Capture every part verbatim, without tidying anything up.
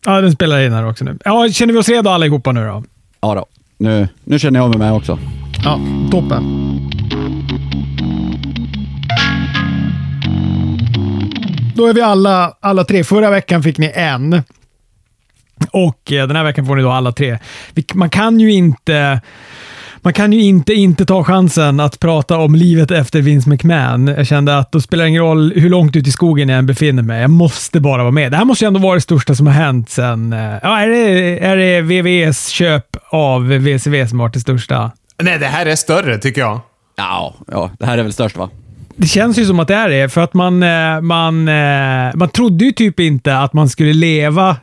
Ja, den spelar in här också nu. Ja, känner vi oss redo allihopa nu då? Ja då. Nu, nu känner jag mig med också. Ja, toppen. Då är vi alla, alla tre. Förra veckan fick ni en. Och eh, den här veckan får ni då alla tre. Vi, man kan ju inte... Man kan ju inte inte ta chansen att prata om livet efter Vince McMahon. Jag kände att då spelar det ingen roll hur långt ut i skogen jag än befinner mig. Jag måste bara vara med. Det här måste ju ändå vara det största som har hänt sen... Ja, är det, är det V V E:s köp av V C V som har varit det största? Nej, det här är större tycker jag. Ja, ja, det här är väl störst va? Det känns ju som att det är det, för att man, man, man trodde ju typ inte att man skulle leva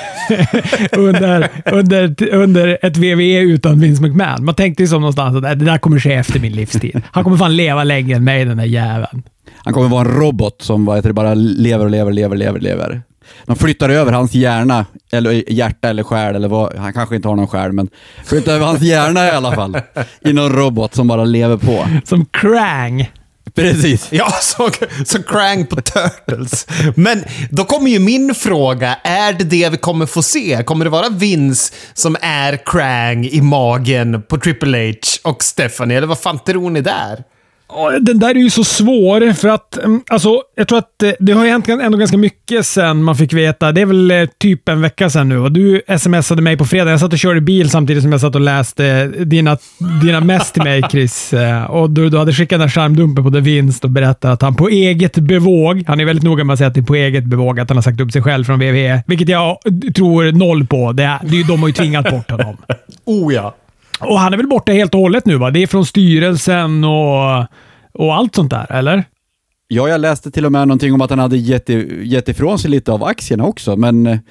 under, under, under ett V V E utan Vince McMahon. Man tänkte ju som någonstans att det där kommer ske efter min livstid. Han kommer fan leva längre än mig, den där jäveln. Han kommer vara en robot som vad heter det, bara lever och lever, lever, lever, lever. De flyttar över hans hjärna, eller hjärta eller själ, eller vad, han kanske inte har någon själ, men flyttar över hans hjärna i alla fall. I någon robot som bara lever på. Som Krang. Precis. Ja, så, så Krang på Turtles. Men då kommer ju min fråga, är det det vi kommer få se? Kommer det vara Vince som är Krang i magen på Triple H och Stephanie? Eller vad fan tror ni där? Den där är ju så svår för att alltså, jag tror att det har hänt ändå ganska mycket sen man fick veta. Det är väl typ en vecka sedan nu och du smsade mig på fredag. Jag satt och körde bil samtidigt som jag satt och läste dina, dina mest till mig, Chris. Och du, du hade skickat den skärmdumpen på The Vinst och berättat att han på eget bevåg, han är väldigt noga med att säga att det är på eget bevåg att han har sagt upp sig själv från V V E, vilket jag tror noll på. Det är, det är, de har ju tvingat bort honom. Oh ja. Och han är väl borta helt och hållet nu va? Det är från styrelsen och, och allt sånt där, eller? Ja, jag läste till och med någonting om att han hade gett, gett ifrån sig lite av aktierna också, men... Eh...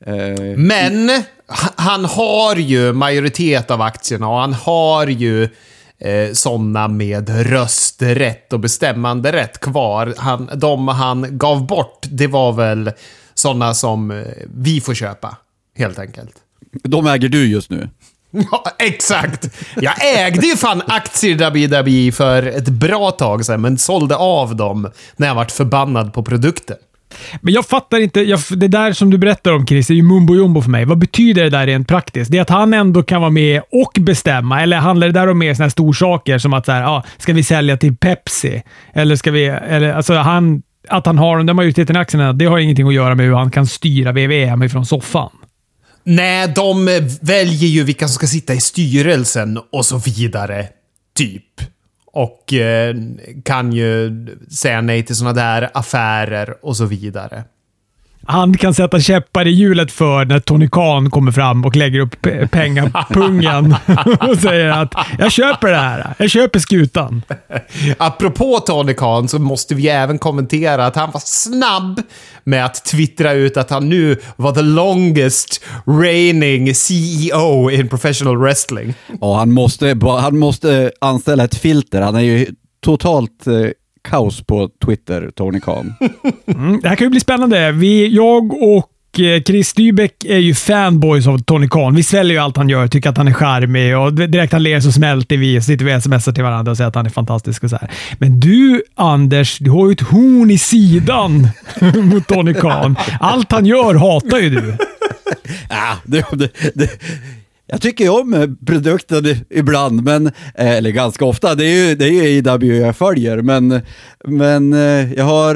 Men han har ju majoritet av aktierna och han har ju eh, sådana med rösträtt och bestämmande rätt kvar. Han, de han gav bort, det var väl sådana som vi får köpa, helt enkelt. De äger du just nu. Ja, exakt. Jag ägde ju fan aktier i W W E för ett bra tag sedan, men sålde av dem när jag varit förbannad på produkten. Men jag fattar inte, jag, det där som du berättar om, Chris, är ju mumbo jumbo för mig. Vad betyder det där rent praktiskt? Det är att han ändå kan vara med och bestämma, eller handlar det där om mer såna här storsaker som att så här, ah, ska vi sälja till Pepsi? Eller ska vi, eller alltså han, att han har den där majoriteten i aktierna, det har ingenting att göra med hur han kan styra V V E hemifrån soffan. Nej, de väljer ju vilka som ska sitta i styrelsen och så vidare, typ. Och eh, kan ju säga nej till såna där affärer och så vidare. Han kan sätta käppar i hjulet för när Tony Khan kommer fram och lägger upp p- pengapungen och säger att jag köper det här. Jag köper skutan. Apropå Tony Khan så måste vi även kommentera att han var snabb med att twittra ut att han nu var the longest reigning C E O in professional wrestling. Ja, han måste, han måste anställa ett filter. Han är ju totalt... Eh... kaos på Twitter, Tony Khan. Mm, det här kan ju bli spännande. Vi, jag och Chris Stybeck är ju fanboys av Tony Khan. Vi sväljer ju allt han gör, tycker att han är charmig och direkt han ler så smälter vi och sitter vi smsar till varandra och säger att han är fantastisk och så här. Men du, Anders, du har ju ett horn i sidan mot Tony Khan. Allt han gör hatar ju du. Ja, det... det, det. Jag tycker ju om produkten ibland, men, eller ganska ofta. Det är ju, det är ju A E W jag följer, men, men jag har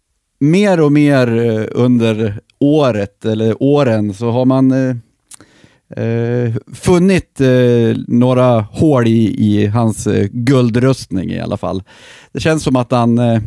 mer och mer under året, eller åren, så har man eh, funnit eh, några hål i, i hans guldrustning i alla fall. Det känns som att han, eh,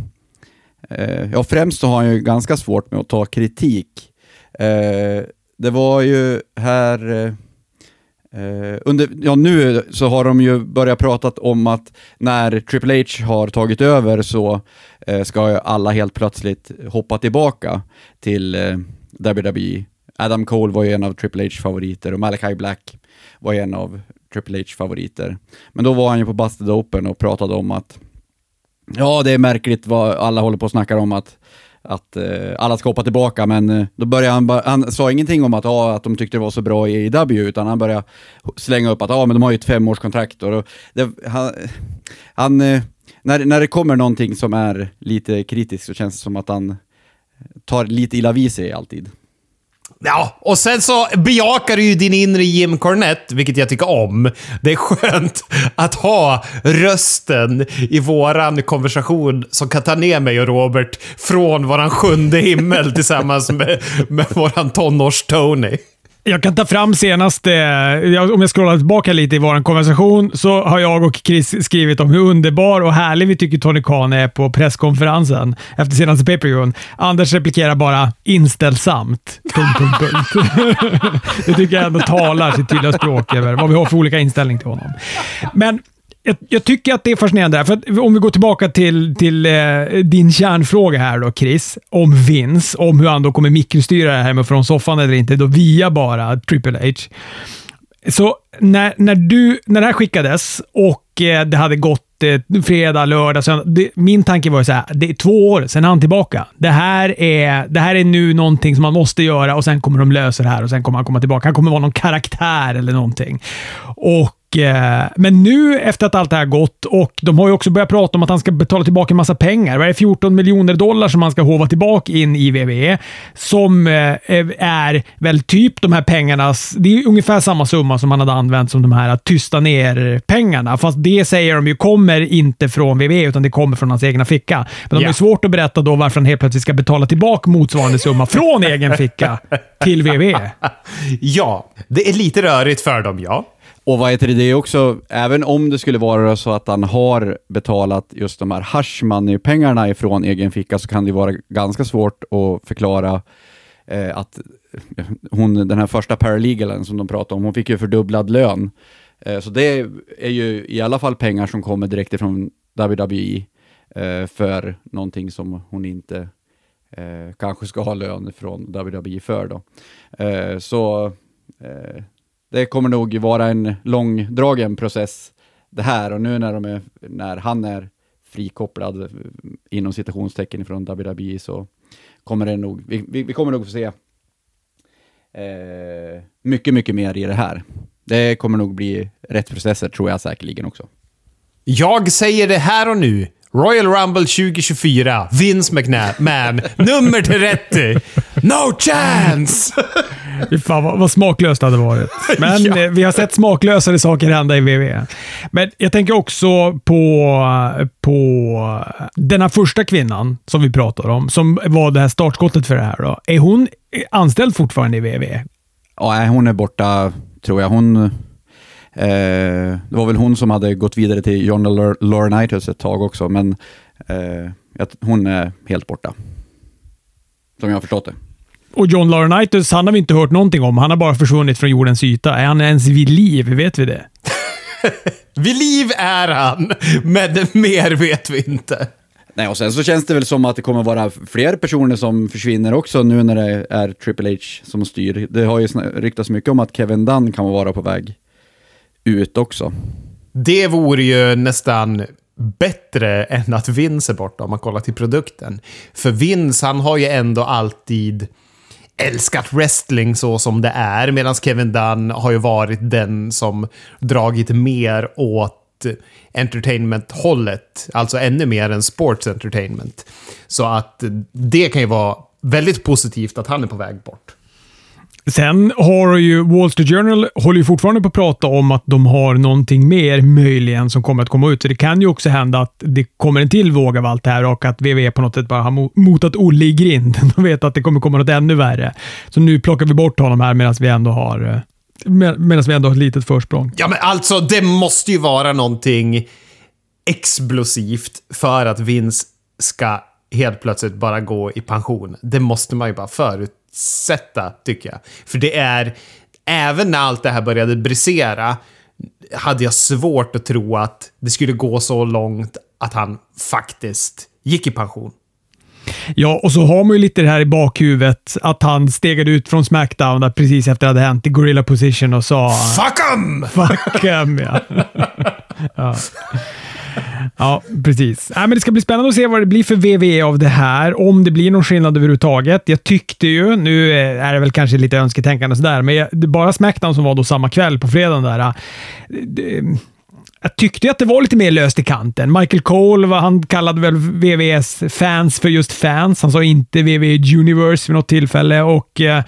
ja främst så har han ju ganska svårt med att ta kritik. Eh, det var ju här... Eh, Uh, under, ja, nu så har de ju börjat prata om att när Triple H har tagit över så uh, ska alla helt plötsligt hoppa tillbaka till uh, W W E. Adam Cole var ju en av Triple H's favoriter och Malachi Black var en av Triple H's favoriter. Men då var han ju på Busted Open och pratade om att ja, det är märkligt vad alla håller på och snackar om att att eh, alla ska hoppa tillbaka, men eh, då började han, ba- han sa ingenting om att, ah, att de tyckte det var så bra i A E W, utan han började slänga upp att ah, men de har ju ett femårskontrakt och det, han, han eh, när, när det kommer någonting som är lite kritiskt så känns det som att han tar lite illa vid sig alltid. Ja, och sen så bejakar du ju din inre Jim Cornette, vilket jag tycker om. Det är skönt att ha rösten i våran konversation som kan ta ner mig och Robert från våran sjunde himmel tillsammans med, med våran tonårs-Tony. Jag kan ta fram senaste, om jag scrollar tillbaka lite i vår konversation, så har jag och Chris skrivit om hur underbar och härlig vi tycker Tony Khan är på presskonferensen efter senaste pay-per-viewen. Anders replikerar bara inställsamt. Punkt, punkt, punkt. Det tycker jag ändå talar sitt tydliga språk över vad vi har för olika inställning till honom. Men Jag, jag tycker att det är fascinerande där, för att om vi går tillbaka till, till eh, din kärnfråga här då, Chris, om Vince, om hur han då kommer mikrostyra det här med från soffan eller inte, då via bara Triple H. Så när, när, du, när det här skickades och eh, det hade gått eh, fredag, lördag, söndag, det, min tanke var ju så här, det är två år sedan han tillbaka. Det här, är, det här är nu någonting som man måste göra och sen kommer de lösa det här och sen kommer han komma tillbaka. Han kommer vara någon karaktär eller någonting. Och men nu efter att allt det här gått, och de har ju också börjat prata om att han ska betala tillbaka en massa pengar. Vad är det, fjorton miljoner dollar som han ska hova tillbaka in i W W E, som är väl typ de här pengarna, det är ungefär samma summa som han hade använt som de här att tysta ner pengarna, fast det säger de ju kommer inte från W W E utan det kommer från hans egna ficka. Men de yeah. är svårt att berätta då varför han helt plötsligt ska betala tillbaka motsvarande summa från egen ficka till W W E. Ja, det är lite rörigt för dem, ja. Och vad heter det också, även om det skulle vara så att han har betalat just de här hush money-pengarna ifrån egen ficka, så kan det vara ganska svårt att förklara eh, att hon, den här första paralegalen som de pratade om, hon fick ju fördubblad lön. Eh, så det är ju i alla fall pengar som kommer direkt ifrån W W E eh, för någonting som hon inte eh, kanske ska ha lön från W W E för då. Eh, så... Eh, Det kommer nog vara en långdragen process det här, och nu när, de är, när han är frikopplad inom citationstecken från W W E, så kommer det nog, vi, vi, vi kommer nog få se eh, mycket, mycket mer i det här. Det kommer nog bli rätt processer, tror jag säkerligen också. Jag säger det här och nu. Royal Rumble tjugo tjugofyra, Vince McMahon, nummer trettio. No chance! Fan, vad, vad smaklöst det hade varit. Men ja. Vi har sett smaklösare saker hända i W W E. Men jag tänker också på, på den här första kvinnan som vi pratar om, som var det här startskottet för det här. Då. Är hon anställd fortfarande i W W E? Ja, hon är borta, tror jag. Hon... Eh, det var väl hon som hade gått vidare till John Laurinaitis ett tag också, men eh, hon är helt borta. Som jag har förstått det. Och John Laurinaitis, han har vi inte hört någonting om. Han har bara försvunnit från jordens yta. Är han ens vid liv? Vet vi det? Vid liv är han, men mer vet vi inte. Nej, och sen så känns det väl som att det kommer vara fler personer som försvinner också nu när det är Triple H som styr. Det har ju ryktats mycket om att Kevin Dunn kan vara på väg ut också. Det vore ju nästan bättre än att Vince är borta om man kollar till produkten. För Vince, han har ju ändå alltid älskat wrestling så som det är, medan Kevin Dunn har ju varit den som dragit mer åt entertainment-hållet, alltså ännu mer än sports entertainment. Så att det kan ju vara väldigt positivt att han är på väg bort. Sen har ju Wall Street Journal håller ju fortfarande på att prata om att de har någonting mer möjligen som kommer att komma ut. Så det kan ju också hända att det kommer en till våg av allt det här och att W W E på något sätt bara har motat Olle i grind. De vet att det kommer komma något ännu värre. Så nu plockar vi bort honom här medan vi ändå har medan vi ändå har ett litet försprång. Ja, men alltså det måste ju vara någonting explosivt för att Vince ska helt plötsligt bara gå i pension. Det måste man ju bara förut sätta, tycker jag. För det är, även när allt det här började brisera, hade jag svårt att tro att det skulle gå så långt att han faktiskt gick i pension. Ja, och så har man ju lite det här i bakhuvudet att han stegade ut från SmackDown där precis efter det hade hänt i Gorilla Position och sa Fuck em! Fuck em, ja. Ja. Ja, precis. Ja, men det ska bli spännande att se vad det blir för W W E av det här. Om det blir någon skillnad överhuvudtaget. Jag tyckte ju, nu är det väl kanske lite önsketänkande sådär, men det bara SmackDown som var då samma kväll på fredagen där. Det, jag tyckte att det var lite mer löst i kanten. Michael Cole, han kallade väl W W E:s fans för just fans. Han sa inte W W E Universe vid något tillfälle och eh,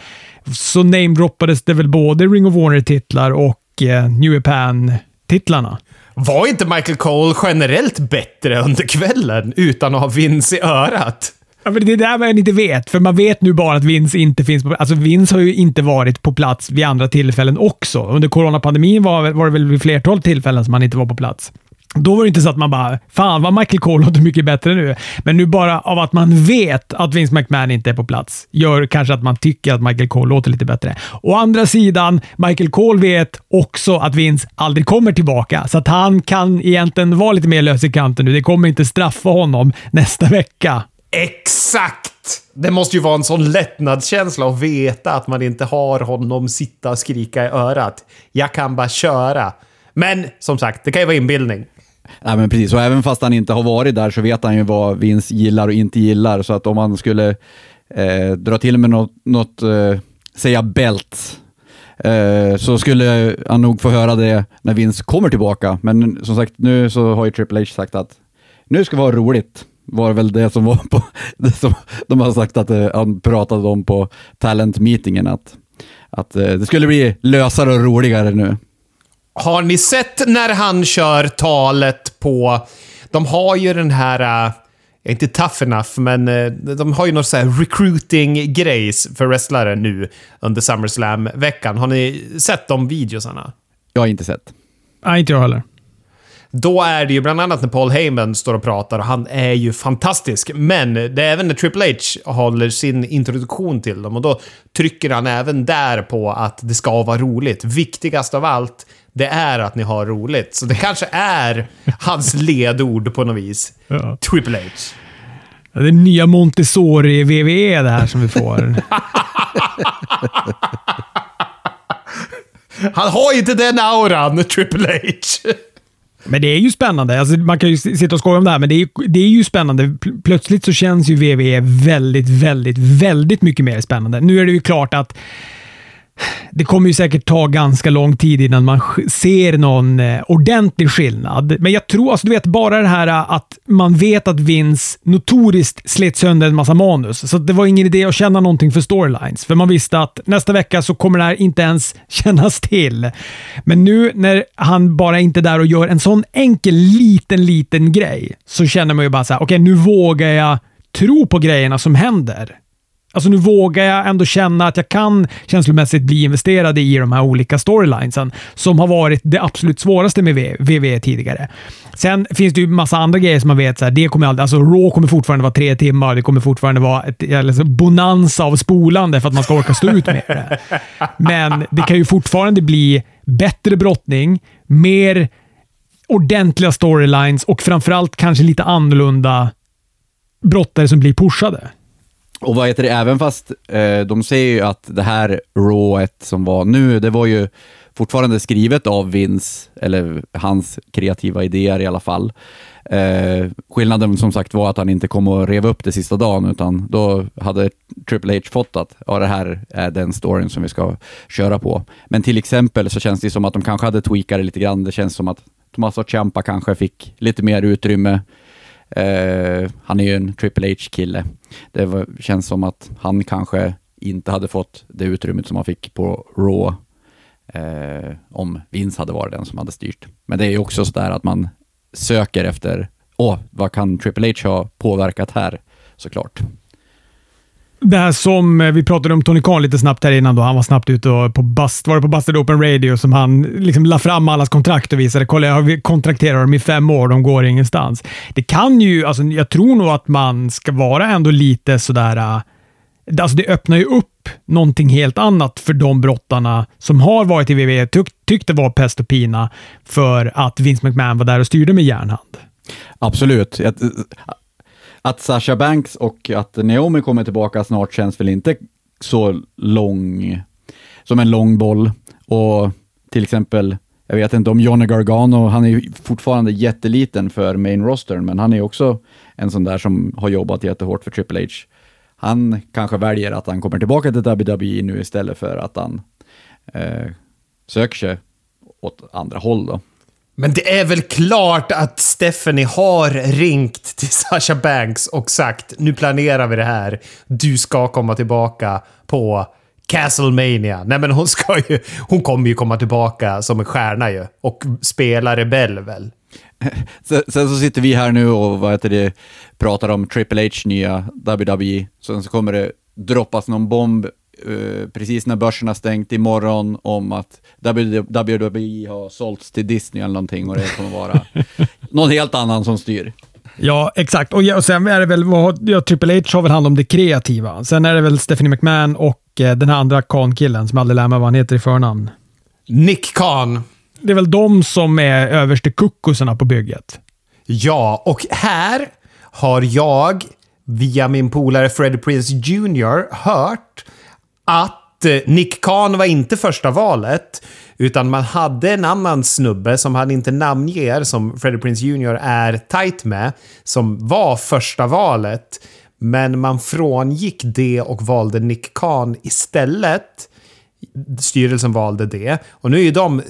så namedroppades det väl både Ring of Honor-titlar och eh, New Japan-titlarna. Var inte Michael Cole generellt bättre under kvällen utan att ha Vince i örat? Ja, men det är där man inte vet, för man vet nu bara att Vince inte finns på. Alltså Vince har ju inte varit på plats vid andra tillfällen också. Under coronapandemin var, var det väl vid flertal tillfällen som han inte var på plats. Då var det inte så att man bara, fan vad Michael Cole låter mycket bättre nu. Men nu bara av att man vet att Vince McMahon inte är på plats gör kanske att man tycker att Michael Cole låter lite bättre. Å andra sidan, Michael Cole vet också att Vince aldrig kommer tillbaka. Så att han kan egentligen vara lite mer lös i kanten nu. Det kommer inte straffa honom nästa vecka. Exakt! Det måste ju vara en sån lättnadskänsla att veta att man inte har honom sitta och skrika i örat. Jag kan bara köra. Men som sagt, det kan ju vara inbildning. Ja, men precis. Och även fast han inte har varit där så vet han ju vad Vince gillar och inte gillar. Så att om han skulle eh, dra till med något, något eh, säga bält, eh, så skulle han nog få höra det när Vince kommer tillbaka. Men som sagt, nu så har ju Triple H sagt att nu ska det vara roligt. Var väl det som var på det som de har sagt att eh, han pratade om på talent-meetingen, att, att eh, det skulle bli lösare och roligare nu. Har ni sett när han kör talet på... De har ju den här... Uh, inte tough enough, men uh, de har ju någon så här recruiting-grejs för wrestlare nu under SummerSlam-veckan. Har ni sett de videosarna? Jag har inte sett. Nej, inte jag heller. Då är det ju bland annat när Paul Heyman står och pratar och han är ju fantastisk. Men det är även när Triple H håller sin introduktion till dem och då trycker han även där på att det ska vara roligt. Viktigast av allt, det är att ni har roligt. Så det kanske är hans ledord på något vis. Ja. Triple H. Ja, det är nya Montessori i V V E det här som vi får. Han har inte den auran, Triple H. Men det är ju spännande. Alltså, man kan ju sitta och skoja om det här, men det är, det är ju spännande. Plötsligt så känns ju V V E väldigt, väldigt, väldigt mycket mer spännande. Nu är det ju klart att det kommer ju säkert ta ganska lång tid innan man ser någon eh, ordentlig skillnad. Men jag tror, alltså du vet, bara det här att man vet att Vince notoriskt slet sönder en massa manus. Så det var ingen idé att känna någonting för storylines. För man visste att nästa vecka så kommer det här inte ens kännas till. Men nu när han bara inte är där och gör en sån enkel, liten, liten grej så känner man ju bara så här, okej, okay, nu vågar jag tro på grejerna som händer. Alltså nu vågar jag ändå känna att jag kan känslomässigt bli investerad i de här olika storylinesen som har varit det absolut svåraste med V V E tidigare. Sen finns det ju massa andra grejer som man vet så här, det kommer aldrig, alltså Raw kommer fortfarande vara tre timmar, det kommer fortfarande vara ett alltså, bonanza av spolande för att man ska orka stå ut med det. Men det kan ju fortfarande bli bättre brottning, mer ordentliga storylines och framförallt kanske lite annorlunda brottare som blir pushade. Och vad heter det, även fast eh, de säger ju att det här Rawet som var nu, det var ju fortfarande skrivet av Vince, eller hans kreativa idéer i alla fall. Eh, skillnaden som sagt var att han inte kom att reva upp det sista dagen, utan då hade Triple H fått att ja, det här är den storyn som vi ska köra på. Men till exempel så känns det som att de kanske hade tweakat det lite grann. Det känns som att Tommaso Ciampa kanske fick lite mer utrymme. Uh, han är ju en Triple H-kille. Det var, känns som att han kanske inte hade fått det utrymmet som han fick på Raw uh, om Vince hade varit den som hade styrt. Men det är ju också så där att man söker efter åh, oh, vad kan Triple H ha påverkat här, såklart. Det här som vi pratade om Tony Khan lite snabbt här innan då. Han var snabbt ute och på Bust, var det på Busted Open Radio som han liksom la fram allas kontrakt och visade, kolla jag har kontrakterat dem i fem år, de går ingenstans. Det kan ju, alltså jag tror nog att man ska vara ändå lite sådär, alltså det öppnar ju upp någonting helt annat för de brottarna som har varit i V V E, tyck, tyckte var pest och pina för att Vince McMahon var där och styrde med järnhand. Absolut. Jag, Att Sasha Banks och att Naomi kommer tillbaka snart känns väl inte så lång som en lång boll. Och till exempel, jag vet inte om Johnny Gargano, han är ju fortfarande jätteliten för main rostern, men han är också en sån där som har jobbat jättehårt för Triple H. Han kanske väljer att han kommer tillbaka till W W E nu istället för att han eh, söker sig åt andra håll då. Men det är väl klart att Stephanie har ringt till Sasha Banks och sagt, nu planerar vi det här. Du ska komma tillbaka på Castlemania. Nej, men hon ska ju, hon kommer ju komma tillbaka som en stjärna ju. Och spela rebell väl. Sen, sen så sitter vi här nu och vad heter det, pratar om Triple H nya W W E. Sen så kommer det droppas någon bomb uh, precis när börsen har stängt imorgon om att W W E har sålts till Disney eller någonting och det kommer vara någon helt annan som styr. Ja, exakt. Och, ja, och sen är det väl, ja, Triple H har väl hand om det kreativa. Sen är det väl Stephanie McMahon och eh, den här andra Khan-killen som aldrig lär mig vad han heter i förnamn. Nick Khan. Det är väl de som är överste kuckusarna på bygget. Ja, och här har jag via min polare Freddie Prinze junior hört att Nick Khan var inte första valet, utan man hade en annan snubbe som han inte namnger, som Freddie Prinze junior är tight med, som var första valet, men man frångick det och valde Nick Khan istället. Styrelsen valde det, och nu är ju de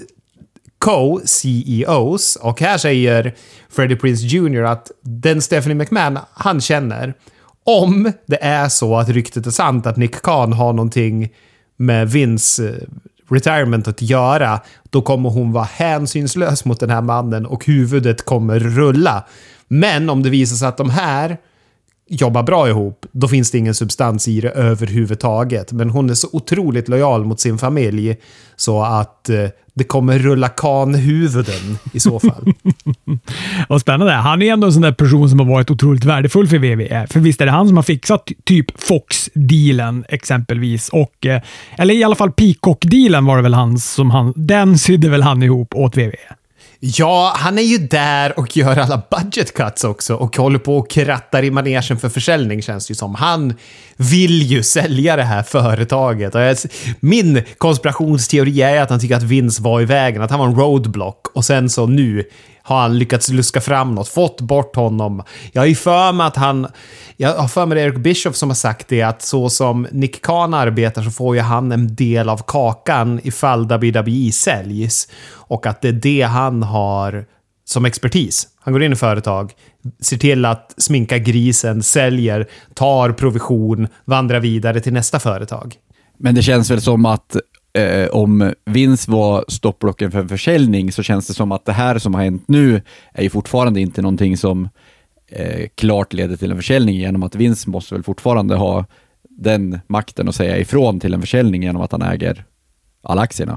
co-C E Os, och här säger Freddie Prinze junior att den Stephanie McMahon han känner, om det är så att ryktet är sant att Nick Khan har någonting med Vince retirement att göra, då kommer hon vara hänsynslös mot den här mannen och huvudet kommer rulla. Men om det visar sig att de här jobbar bra ihop, då finns det ingen substans i det överhuvudtaget. Men hon är så otroligt lojal mot sin familj så att eh, det kommer rulla Khan-huvuden i så fall. Och spännande. Han är ändå en sån där person som har varit otroligt värdefull för W W E. För visst är det han som har fixat typ Fox-dealen exempelvis. Och, eh, eller i alla fall Peacock-dealen var det väl han som han, den sydde väl han ihop åt W W E. Ja, han är ju där och gör alla budget cuts också och håller på och krattar i manegen för försäljning, känns det ju som. Han vill ju sälja det här företaget. Och jag, min konspirationsteori är att han tycker att Vince var i vägen, att han var en roadblock, och sen så nu har han lyckats luska fram något, fått bort honom. Jag är för mig att han, jag har för mig Eric Bischoff som har sagt det, att så som Nick Khan arbetar så får ju han en del av kakan ifall W W E säljs, och att det är det han har som expertis. Han går in i företag, ser till att sminka grisen, säljer, tar provision, vandrar vidare till nästa företag. Men det känns väl som att Eh, om Vince var stoppblocken för en försäljning, så känns det som att det här som har hänt nu är ju fortfarande inte någonting som eh, klart leder till en försäljning, genom att Vince måste väl fortfarande ha den makten att säga ifrån till en försäljning genom att han äger alla aktierna.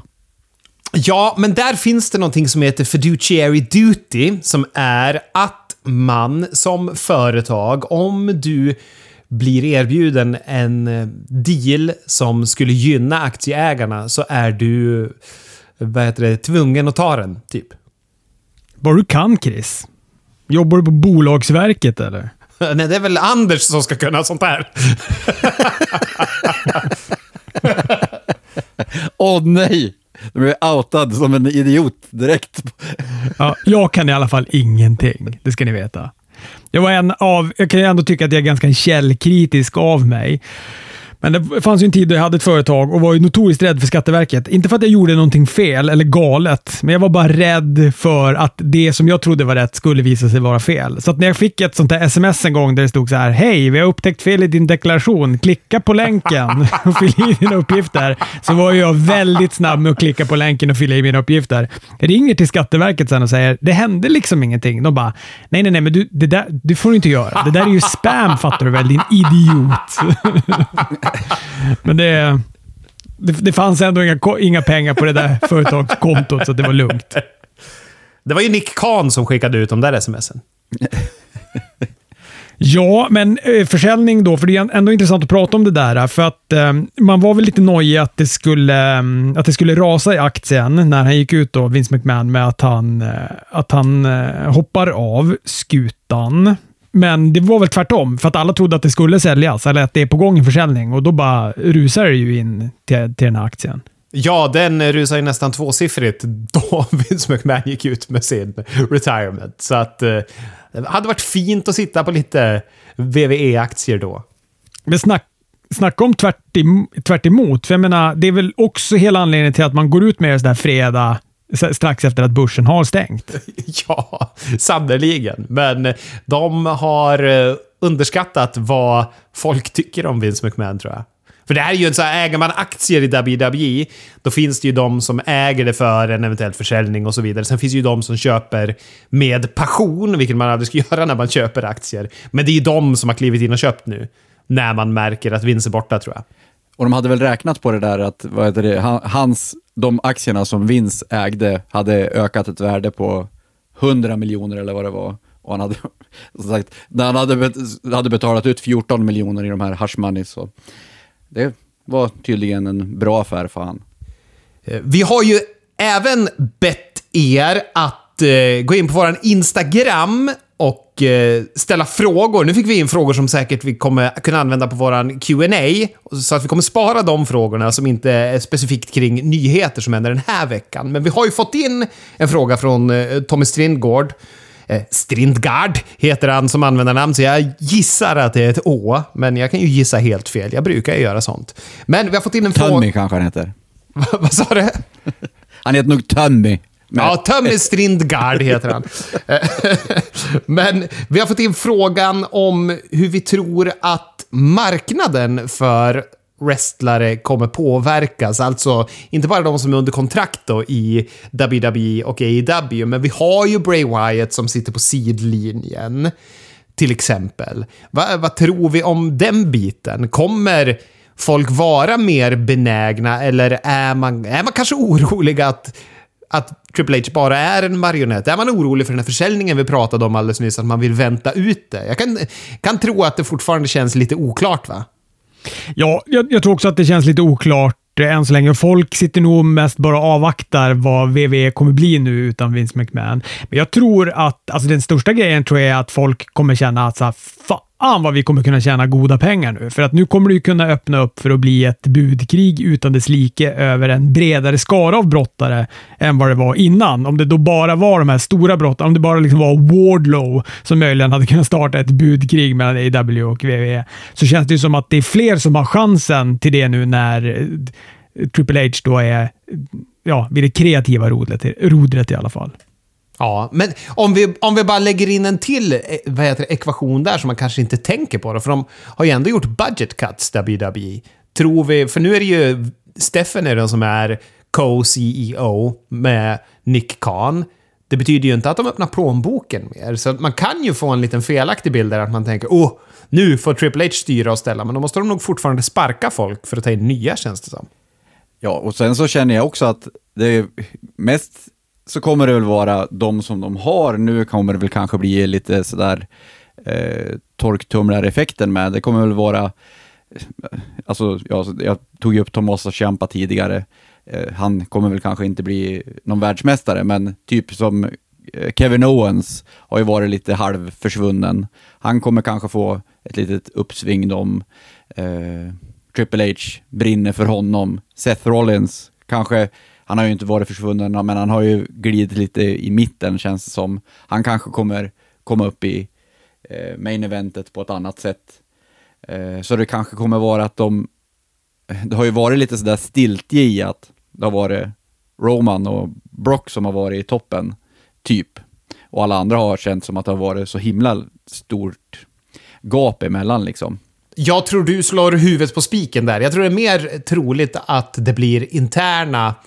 Ja, men där finns det någonting som heter fiduciary duty, som är att man som företag, om du blir erbjuden en deal som skulle gynna aktieägarna, så är du, vad heter det, tvungen att ta den, typ. Vad du kan, Chris. Jobbar du på Bolagsverket, eller? Nej, det är väl Anders som ska kunna sånt här. Åh oh, nej! De är outad som en idiot direkt. Ja, jag kan i alla fall ingenting. Det ska ni veta. Jag var en av, jag kan ändå tycka att jag är ganska källkritisk av mig. Men det fanns ju en tid då jag hade ett företag och var ju notoriskt rädd för Skatteverket. Inte för att jag gjorde någonting fel eller galet, men jag var bara rädd för att det som jag trodde var rätt skulle visa sig vara fel. Så att när jag fick ett sånt där sms en gång där det stod så här: hej, vi har upptäckt fel i din deklaration. Klicka på länken och fylla i dina uppgifter. Så var jag väldigt snabb med att klicka på länken och fylla i mina uppgifter. Jag ringer till Skatteverket sen och säger: det hände liksom ingenting. De bara: nej, nej, nej, men du, det där, det får du inte göra. Det där är ju spam, fattar du väl, din idiot. Men det, det, det fanns ändå inga, inga pengar på det där företagskontot, så det var lugnt. Det var ju Nick Khan som skickade ut de där smsen. Ja, men eh, försäljning då, för det är ändå intressant att prata om det där, för att eh, man var väl lite nojig att det skulle, eh, att det skulle rasa i aktien när han gick ut då, Vince McMahon, med att han, eh, att han eh, hoppar av skutan. Men det var väl tvärtom, för att alla trodde att det skulle säljas, eller att det är på gång en försäljning, och då bara rusar det ju in till, till den här aktien. Ja, den rusar ju nästan tvåsiffrigt då Vince McMahon gick ut med sin retirement. Så att eh, det hade varit fint att sitta på lite W W E-aktier då. Men snack, snacka om tvärt, em, tvärt emot, för jag menar, det är väl också hela anledningen till att man går ut med det så där fredag strax efter att börsen har stängt. Ja, sannoliken. Men de har underskattat vad folk tycker om Vince McMahon, tror jag. För det här är ju så här, äger man aktier i W W E, då finns det ju de som äger det för en eventuell försäljning och så vidare. Sen finns det ju de som köper med passion, vilket man aldrig ska göra när man köper aktier. Men det är ju de som har klivit in och köpt nu, när man märker att vinst är borta, tror jag. Och de hade väl räknat på det där att vad heter det, hans, de aktierna som Vince ägde hade ökat ett värde på hundra miljoner eller vad det var. Och han hade, som sagt, när han hade, bet, hade betalat ut fjorton miljoner i de här hush money, så det var tydligen en bra affär för han. Vi har ju även bett er att eh, gå in på våran Instagram och eh, ställa frågor. Nu fick vi in frågor som säkert vi kommer kunna använda på våran Q and A, så att vi kommer spara de frågorna som inte är specifikt kring nyheter som händer den här veckan. Men vi har ju fått in en fråga från eh, Tommy Strindgård. Eh, Strindgard heter han som användarnamn, så jag gissar att det är ett Å, men jag kan ju gissa helt fel. Jag brukar ju göra sånt. Men vi har fått in en fråga... Tommy kanske han heter. Vad sa du? Han heter nog Tommy. Men... Ja, Tommy Strindgard heter han. Men vi har fått in frågan om hur vi tror att marknaden för wrestlare kommer påverkas. Alltså, inte bara de som är under kontrakt då i W W E och A E W, men vi har ju Bray Wyatt som sitter på sidlinjen, till exempel. Va, vad tror vi om den biten? Kommer folk vara mer benägna, eller är man, är man kanske orolig att att Triple H bara är en marionett? Är man orolig för den här försäljningen vi pratade om alldeles nyss, att man vill vänta ut det? Jag kan, kan tro att det fortfarande känns lite oklart, va? Ja, jag, jag tror också att det känns lite oklart än så länge. Folk sitter nog mest bara och avvaktar vad W W E kommer bli nu utan Vince McMahon. Men jag tror att alltså den största grejen tror jag är att folk kommer känna att så här, fan vad vi kommer kunna tjäna goda pengar nu. För att nu kommer det ju kunna öppna upp för att bli ett budkrig utan dess like över en bredare skara av brottare än vad det var innan. Om det då bara var de här stora brottarna, om det bara liksom var Wardlow som möjligen hade kunnat starta ett budkrig mellan A E W och W W E, så känns det ju som att det är fler som har chansen till det nu när Triple H då är ja, vid det kreativa rodret, rodret i alla fall. Ja, men om vi, om vi bara lägger in en till vad heter det, ekvation där som man kanske inte tänker på då, för de har ju ändå gjort budget cuts W W E. Tror vi, för nu är det ju Steffen är den som är co-C E O med Nick Khan. Det betyder ju inte att de öppnar plånboken mer, så man kan ju få en liten felaktig bild där att man tänker, åh, oh, nu får Triple H styra och ställa, men då måste de nog fortfarande sparka folk för att ta in nya, känns det som. Ja, och sen så känner jag också att det är mest så kommer det väl vara de som de har. Nu kommer det väl kanske bli lite sådär eh, torktumlareffekten med. Det kommer väl vara, alltså jag, jag tog ju upp Tommaso Ciampa tidigare. Eh, han kommer väl kanske inte bli någon världsmästare, men typ som eh, Kevin Owens har ju varit lite halvförsvunnen. Han kommer kanske få ett litet uppsving om eh, Triple H brinner för honom. Seth Rollins kanske, han har ju inte varit försvunnen, men han har ju glidit lite i mitten, känns det som. Han kanske kommer komma upp i eh, main eventet på ett annat sätt. Eh, så det kanske kommer vara att de, det har ju varit lite sådär stiltje i att det har varit Roman och Brock som har varit i toppen, typ. Och alla andra har känt som att det har varit så himla stort gap emellan liksom. Jag tror du slår huvudet på spiken där. Jag tror det är mer troligt att det blir interna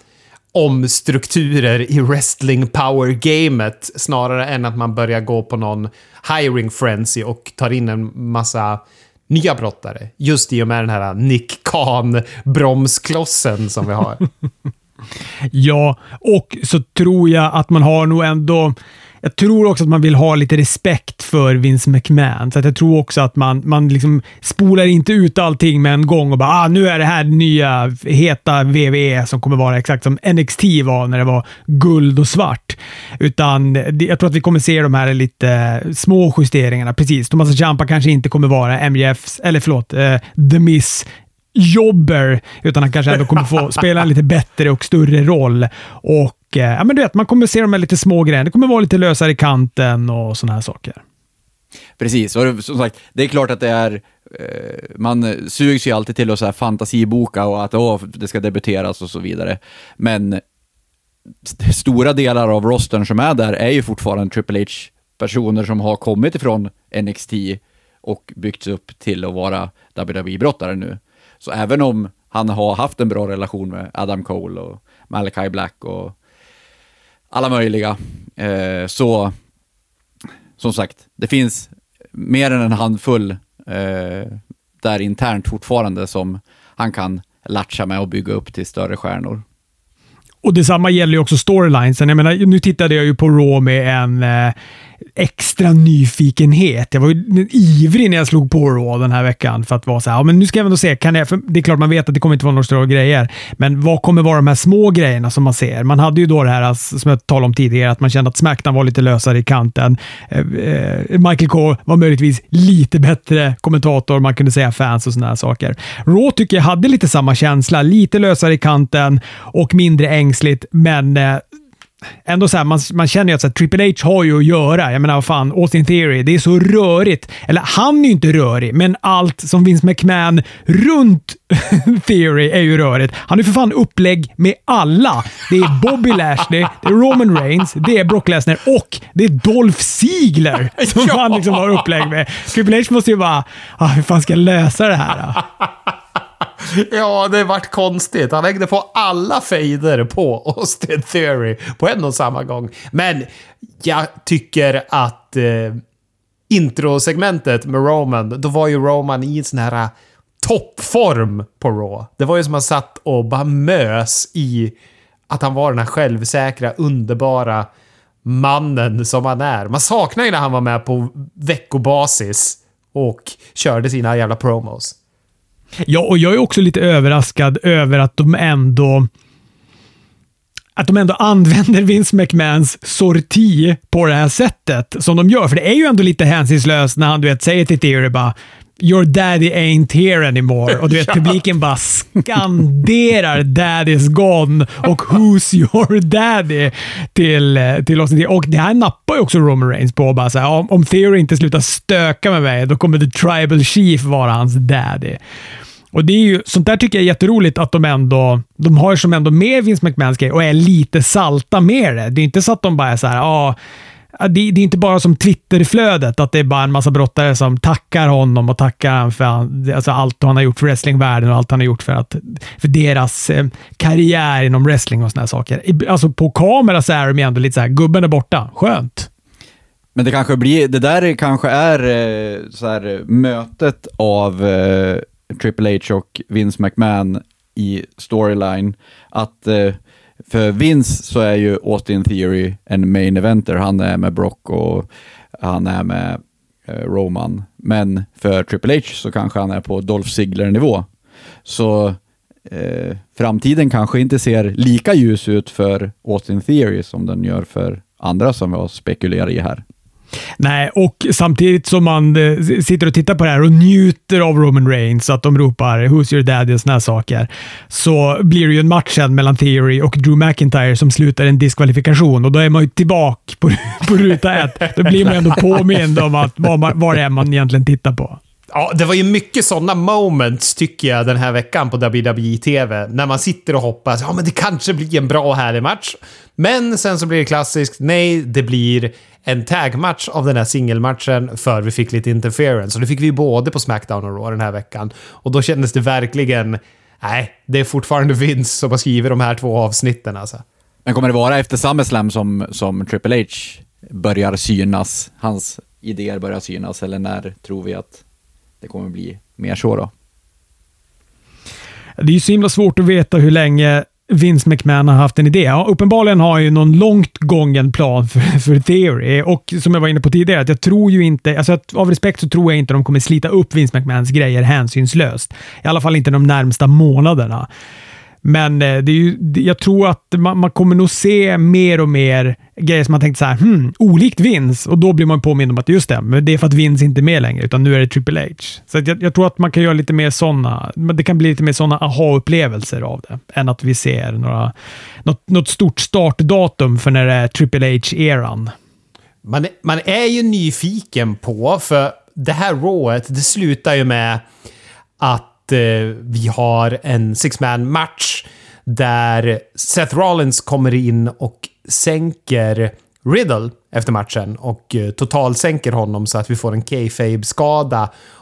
omstrukturer i wrestling power-gamet snarare än att man börjar gå på någon hiring frenzy och tar in en massa nya brottare. Just i och med den här Nick Khan-bromsklossen som vi har. Ja, och så tror jag att man har nog ändå... Jag tror också att man vill ha lite respekt för Vince McMahon. Så att jag tror också att man, man liksom spolar inte ut allting med en gång och bara ah, nu är det här nya heta W W E som kommer vara exakt som N X T var när det var guld och svart. Utan jag tror att vi kommer se de här lite små justeringarna. Precis, Tommaso Ciampa kanske inte kommer vara M J Fs, eller förlåt, uh, The Miz jobber, utan han kanske ändå kommer få spela en lite bättre och större roll. Och ja, men du vet, man kommer se de här lite små grejerna. Det kommer vara lite lösare i kanten och såna här saker. Precis, och som sagt, det är klart att det är eh, man sugs ju alltid till att så här fantasiboka och att åh, det ska debuteras och så vidare. Men stora delar av rostern som är där är ju fortfarande Triple H-personer som har kommit ifrån N X T och byggts upp till att vara W W E-brottare nu. Så även om han har haft en bra relation med Adam Cole och Malachi Black och alla möjliga, eh, så som sagt, det finns mer än en handfull eh, där internt fortfarande som han kan latcha med och bygga upp till större stjärnor. Och detsamma gäller ju också storylinesen. Jag menar, nu tittade jag ju på Raw med en eh, extra nyfikenhet. Jag var ju ivrig när jag slog på Raw den här veckan för att vara så här, ja, men nu ska jag ändå se, kan jag, för det är klart man vet att det kommer inte vara några stora grejer, men vad kommer vara de här små grejerna som man ser? Man hade ju då det här som jag talade om tidigare, att man kände att SmackDown var lite lösare i kanten. Eh, eh, Michael Cole var möjligtvis lite bättre kommentator, man kunde säga fans och såna här saker. Raw tycker jag hade lite samma känsla, lite lösare i kanten och mindre ängsligt, men eh, ändå så här, man, man känner ju att så här, Triple H har ju att göra. Jag menar, vad fan, Austin Theory, det är så rörigt. Eller han är ju inte rörig, men allt som Vince McMahon runt Theory är ju rörigt. Han är för fan upplägg med alla. Det är Bobby Lashley, det är Roman Reigns, det är Brock Lesnar och det är Dolph Ziggler som ja. han liksom har upplägg med. Triple H måste ju bara, ah, hur fan ska jag lösa det här då? Ja, det vart konstigt. Han läggde på alla fejder på Austin Theory på en och samma gång. Men jag tycker att eh, introsegmentet med Roman, då var ju Roman i en sån här uh, toppform på Raw. Det var ju som att han satt och bara mös i att han var den här självsäkra, underbara mannen som han är. Man saknar ju när han var med på veckobasis och körde sina jävla promos. Ja, och jag är också lite överraskad över att de ändå att de ändå använder Vince McMahons sorti på det här sättet som de gör. För det är ju ändå lite hänsynslöst när han, du vet, säger till Theory bara "Your daddy ain't here anymore." Och du vet, ja. publiken bara skanderar "Daddy's gone" och "Who's your daddy" till, till oss. Och det här nappar ju också Roman Reigns på. Bara så här, om, om Theory inte slutar stöka med mig, då kommer the tribal chief vara hans daddy. Och det är ju, sånt där tycker jag är jätteroligt att de ändå, de har som ändå med Vince McMahons grej och är lite salta med det. Det är inte så att de bara är så här, ja, ah, det, det är inte bara som Twitterflödet, att det är bara en massa brottare som tackar honom och tackar han för han, alltså allt han har gjort för wrestlingvärlden och allt han har gjort för, att, för deras eh, karriär inom wrestling och såna här saker. Alltså på kamera så är de ändå lite så här, gubben är borta, skönt. Men det kanske blir, det där kanske är eh, så här, mötet av eh, Triple H och Vince McMahon i storyline, att eh, för Vince så är ju Austin Theory en main eventer. Han är med Brock och han är med eh, Roman. Men för Triple H så kanske han är på Dolph Ziggler-nivå. Så eh, framtiden kanske inte ser lika ljus ut för Austin Theory som den gör för andra som jag spekulerar i här. Nej, och samtidigt som man eh, sitter och tittar på det här och njuter av Roman Reigns, så att de ropar "Who's your daddy" och såna här saker, så blir det ju en match mellan Theory och Drew McIntyre som slutar en diskvalifikation, och då är man ju tillbaka på, på ruta ett. Då blir man ändå påmind om att vad, man, vad det är man egentligen tittar på. Ja, det var ju mycket sådana moments tycker jag den här veckan på W W E-T V. När man sitter och hoppas, ja men det kanske blir en bra härlig match. Men sen så blir det klassiskt, nej det blir en tagmatch av den här singelmatchen för vi fick lite interference. Och det fick vi både på SmackDown och Raw den här veckan. Och då kändes det verkligen, nej det är fortfarande Vince som har skrivit de här två avsnitten alltså. Men kommer det vara efter SummerSlam som, som Triple H börjar synas, hans idéer börjar synas, eller när tror vi att det kommer bli mer så då? Det är ju så himla svårt att veta hur länge Vince McMahon har haft en idé. Ja, uppenbarligen har ju någon långt gången plan för, för Theory, och som jag var inne på tidigare, att jag tror ju inte, alltså att av respekt så tror jag inte de kommer slita upp Vince McMahons grejer hänsynslöst. I alla fall inte de närmsta månaderna. Men det är ju, jag tror att man, man kommer nog se mer och mer grejer som man tänkt så här, hmm, olikt Vince, och då blir man påmind om att just det, men det är för att Vince inte är med längre, utan nu är det Triple H. Så att jag, jag tror att man kan göra lite mer såna, det kan bli lite mer såna aha-upplevelser av det, än att vi ser några, något, något stort startdatum för när det är Triple H-eran. Man, man är ju nyfiken på, för det här Rawet, det slutar ju med att vi har en six-man match där Seth Rollins kommer in och sänker Riddle efter matchen och totalsänker honom så att vi får en kayfabe-skada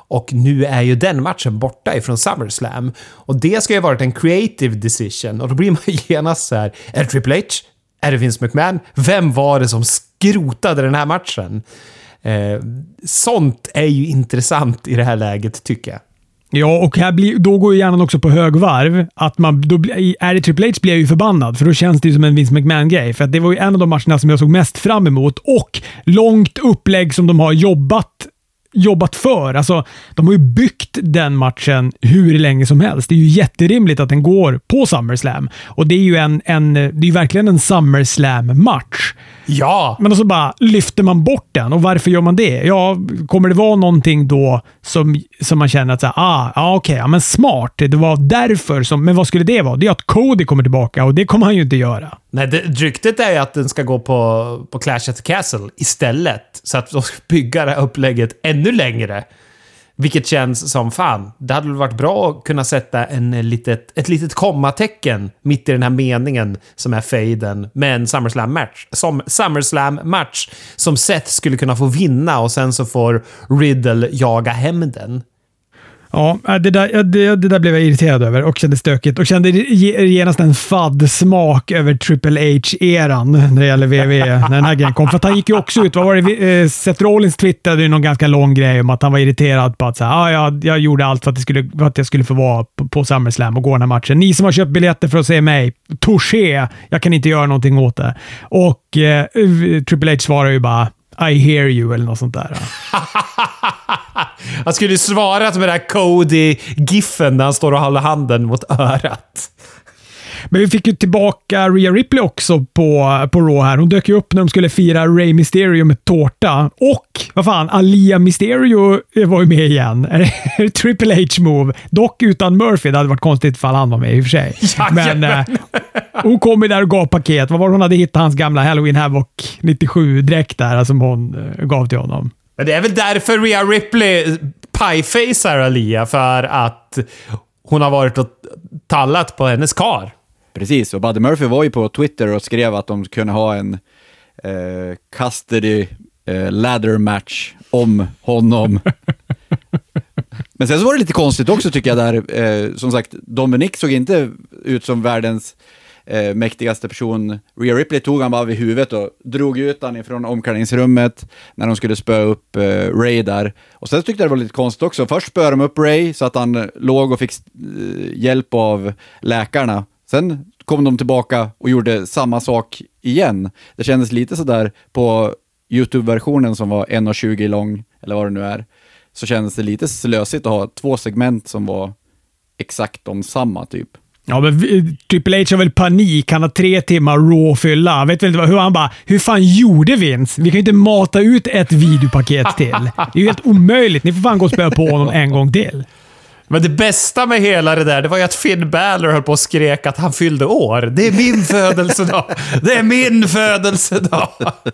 Och nu är ju den matchen borta ifrån SummerSlam. Och det ska ju ha varit en creative decision. Och då blir man genast så här, är det Triple H? Är det Vince McMahon? Vem var det som skrotade den här matchen? Eh, sånt är ju intressant i det här läget, tycker jag. Ja, och här blir, då går ju hjärnan också på högvarv. Att man, då blir, är det Triple H blir jag ju förbannad, för då känns det ju som en Vince McMahon-grej. För att det var ju en av de matcherna som jag såg mest fram emot. Och långt upplägg som de har jobbat jobbat för. Alltså, de har ju byggt den matchen hur länge som helst. Det är ju jätterimligt att den går på SummerSlam. Och det är ju en, en, det är ju verkligen en SummerSlam-match. Ja! Men så bara lyfter man bort den. Och varför gör man det? Ja, kommer det vara någonting då som, som man känner att så här, ah, ah okej, okay, ja, men smart. Det var därför som, men vad skulle det vara? Det är att Cody kommer tillbaka och det kommer han ju inte göra. Nej, det, ryktet är ju att den ska gå på, på Clash at the Castle istället. Så att de ska bygga det här upplägget ännu längre. Vilket känns som fan. Det hade väl varit bra att kunna sätta en litet, ett litet kommatecken mitt i den här meningen som är faden med en SummerSlam-match. Som SummerSlam-match som Seth skulle kunna få vinna och sen så får Riddle jaga hem den. Ja, det där, det, det där blev jag irriterad över och kände stökigt. Och kände genast en fadd-smak över Triple H-eran när det gäller W W E, när den här grejen kom. För att han gick ju också ut, vad var det? Seth Rollins twittrade ju någon ganska lång grej om att han var irriterad på att säga, ah, jag, jag gjorde allt för att, det skulle, för att jag skulle få vara på, på SummerSlam och gå den här matchen. Ni som har köpt biljetter för att se mig, touché, jag kan inte göra någonting åt det. Och eh, Triple H svarar ju bara, I hear you, eller något sånt där. Han skulle ju svarat med den här Cody-giffen när han står och håller handen mot örat. Men vi fick ju tillbaka Rhea Ripley också på, på Raw här. Hon dök ju upp när de skulle fira Rey Mysterio med tårta. Och, vad fan, Alia Mysterio var ju med igen. Är det Triple H-move? Dock utan Murphy. Det hade varit konstigt ifall han var med i och för sig. Ja, men eh, hon kom ju där och gav paket. Vad var det hon hade hittat hans gamla Halloween Havoc nittiosju-dräkt där som hon eh, gav till honom? Men det är väl därför Rhea Ripley piefacear Alia, för att hon har varit och tallat på hennes kar. Precis, och Buddy Murphy var ju på Twitter och skrev att de kunde ha en eh, custody eh, ladder match om honom. Men sen så var det lite konstigt också tycker jag där. Eh, som sagt, Dominic såg inte ut som världens eh, mäktigaste person. Rhea Ripley tog han bara vid huvudet och drog ut han ifrån omklädningsrummet när de skulle spöa upp eh, Ray där. Och sen tyckte jag det var lite konstigt också. Först spöade de upp Ray så att han låg och fick eh, hjälp av läkarna. Sen kom de tillbaka och gjorde samma sak igen. Det kändes lite sådär på YouTube-versionen som var en tjugo lång, eller vad det nu är. Så kändes det lite slösigt att ha två segment som var exakt de samma typ. Ja, men Triple H har väl panik. Han har tre timmar raw fylla. Vet väl inte hur han bara, hur fan gjorde Vince? Vi kan ju inte mata ut ett videopaket till. Det är ju helt omöjligt. Ni får fan gå och spela på honom en gång till. Men det bästa med hela det där, det var ju att Finn Balor höll på och skrek att han fyllde år. Det är min födelsedag! Det är min födelsedag!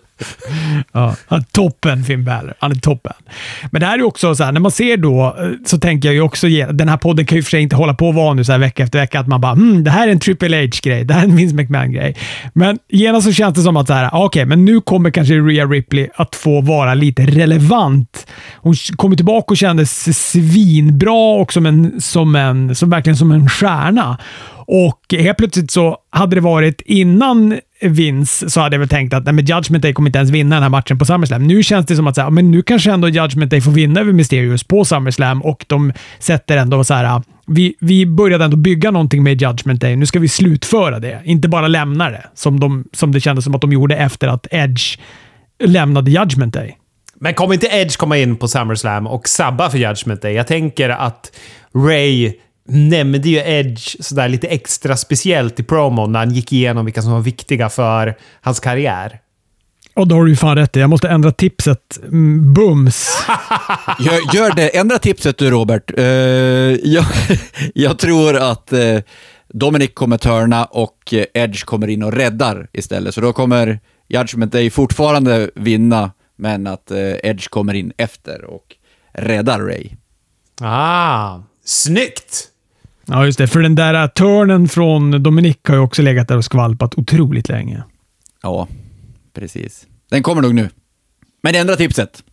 Ja, toppen Finn Balor. Han är toppen. Men det här är ju också så här, när man ser då, så tänker jag ju också, den här podden kan ju för sig inte hålla på att vara nu så här vecka efter vecka, att man bara, hmm, det här är en Triple H-grej, det här är en Vince McMahon-grej. Men genast så känns det som att så här, okej, okay, men nu kommer kanske Rhea Ripley att få vara lite relevant. Hon kommer tillbaka och kändes svinbra också, men som en, som verkligen som en stjärna. Och helt plötsligt så hade det varit innan Vince, så hade jag väl tänkt att nej, men Judgment Day kommer inte ens vinna den här matchen på SummerSlam. Nu känns det som att så här, men nu kanske ändå Judgment Day får vinna över Mysterios på SummerSlam, och de sätter ändå så här, vi, vi började ändå bygga någonting med Judgment Day. Nu ska vi slutföra det. Inte bara lämna det som, de, som det kändes som att de gjorde efter att Edge lämnade Judgment Day. Men kommer inte Edge komma in på SummerSlam och sabba för Judgment Day? Jag tänker att Ray nämnde ju Edge sådär lite extra speciellt i promon när han gick igenom vilka som var viktiga för hans karriär. Och då har du ju fan rätt. Jag måste ändra tipset. Bums. Gör, gör det. Ändra tipset du, Robert. Uh, jag, jag tror att uh, Dominic kommer törna och Edge kommer in och räddar istället. Så då kommer Judgment Day fortfarande vinna, men att uh, Edge kommer in efter och räddar Ray. Ah, snyggt! Ja, just det. För den där törnen från Dominic har ju också legat där och skvalpat otroligt länge. Ja, precis. Den kommer nog nu. Men det ändra tipset.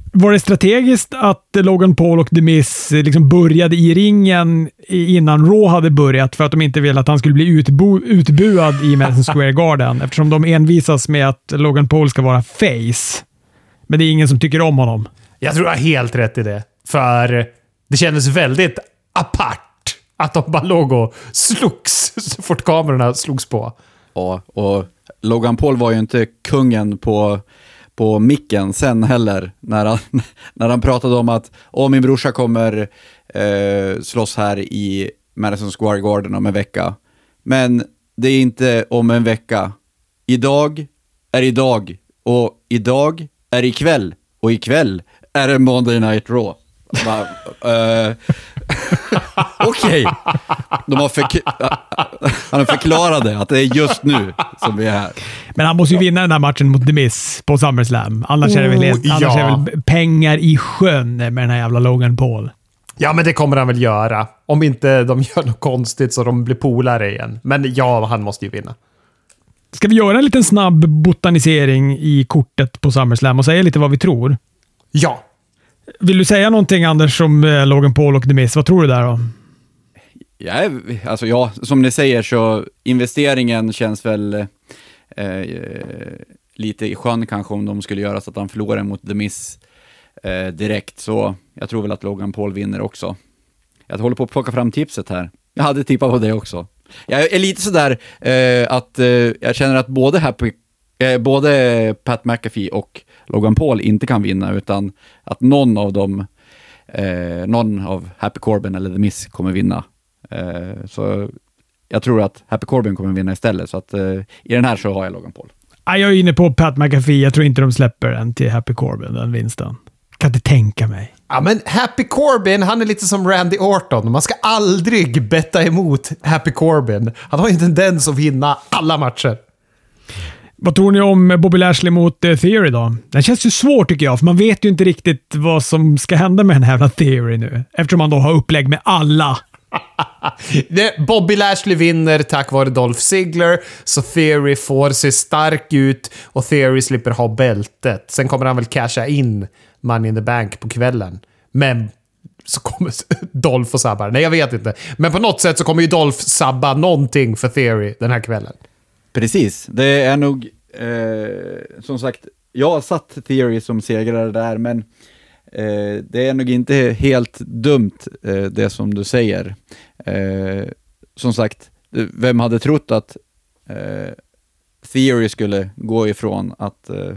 Var det strategiskt att Logan Paul och The Miz liksom började i ringen innan Raw hade börjat för att de inte ville att han skulle bli utbo- utbuad i Madison Square Garden eftersom de envisas med att Logan Paul ska vara face. Men det är ingen som tycker om honom. Jag tror jag har helt rätt i det. För det kändes väldigt apart att de bara låg och slogs så fort kamerorna slogs på. Ja, och Logan Paul var ju inte kungen på, på micken sen heller. När han, när han pratade om att Åh, min brorsa kommer eh, slåss här i Madison Square Garden om en vecka. Men det är inte om en vecka. Idag är idag. Och idag är ikväll. Och ikväll är det Monday Night Raw. Bara, uh, Okej. Okay. De har förk- Han har förklarat det, att det är just nu som vi är här. Men han måste ju vinna den här matchen mot The Miz på SummerSlam. Annars, oh, är, det väl, annars ja. är det väl pengar i sjön med den här jävla Logan Paul. Ja, men det kommer han väl göra. Om inte de gör något konstigt så de blir polare igen. Men ja, han måste ju vinna. Ska vi göra en liten snabb botanisering i kortet på SummerSlam och säga lite vad vi tror? Ja. Vill du säga någonting, Anders, om eh, Logan Paul och The Miz? Vad tror du där då? Ja, alltså ja, som ni säger så investeringen känns väl eh, lite i sjön kanske om de skulle göra så att han förlorar mot The Miz eh, direkt. Så jag tror väl att Logan Paul vinner också. Jag håller på att plocka fram tipset här. Jag hade tippat på det också. Jag är lite sådär eh, att eh, jag känner att både, Happy, eh, både Pat McAfee och Logan Paul inte kan vinna, utan att någon av dem, eh, någon av Happy Corbin eller The Miz kommer vinna. Eh, så jag tror att Happy Corbin kommer vinna istället. Så att eh, i den här så har jag Logan Paul. Jag är inne på Pat McAfee. Jag tror inte de släpper den till Happy Corbin, den vinsten. Kan inte tänka mig. Ja, men Happy Corbin, han är lite som Randy Orton. Man ska aldrig betta emot Happy Corbin. Han har ju en tendens att vinna alla matcher. Vad tror ni om Bobby Lashley mot uh, Theory då? Den känns ju svår tycker jag, för man vet ju inte riktigt vad som ska hända med den här jävla Theory nu. Eftersom man då har upplägg med alla. Bobby Lashley vinner tack vare Dolph Ziggler, så Theory får se stark ut och Theory slipper ha bältet. Sen kommer han väl casha in Money in the Bank på kvällen. Men så kommer Dolph och sabbar. Nej, jag vet inte. Men på något sätt så kommer ju Dolph sabba någonting för Theory den här kvällen. Precis. Det är nog eh, som sagt, jag har satt Theory som segrare där, men eh, det är nog inte helt dumt eh, det som du säger. Eh, som sagt, vem hade trott att eh, Theory skulle gå ifrån att eh,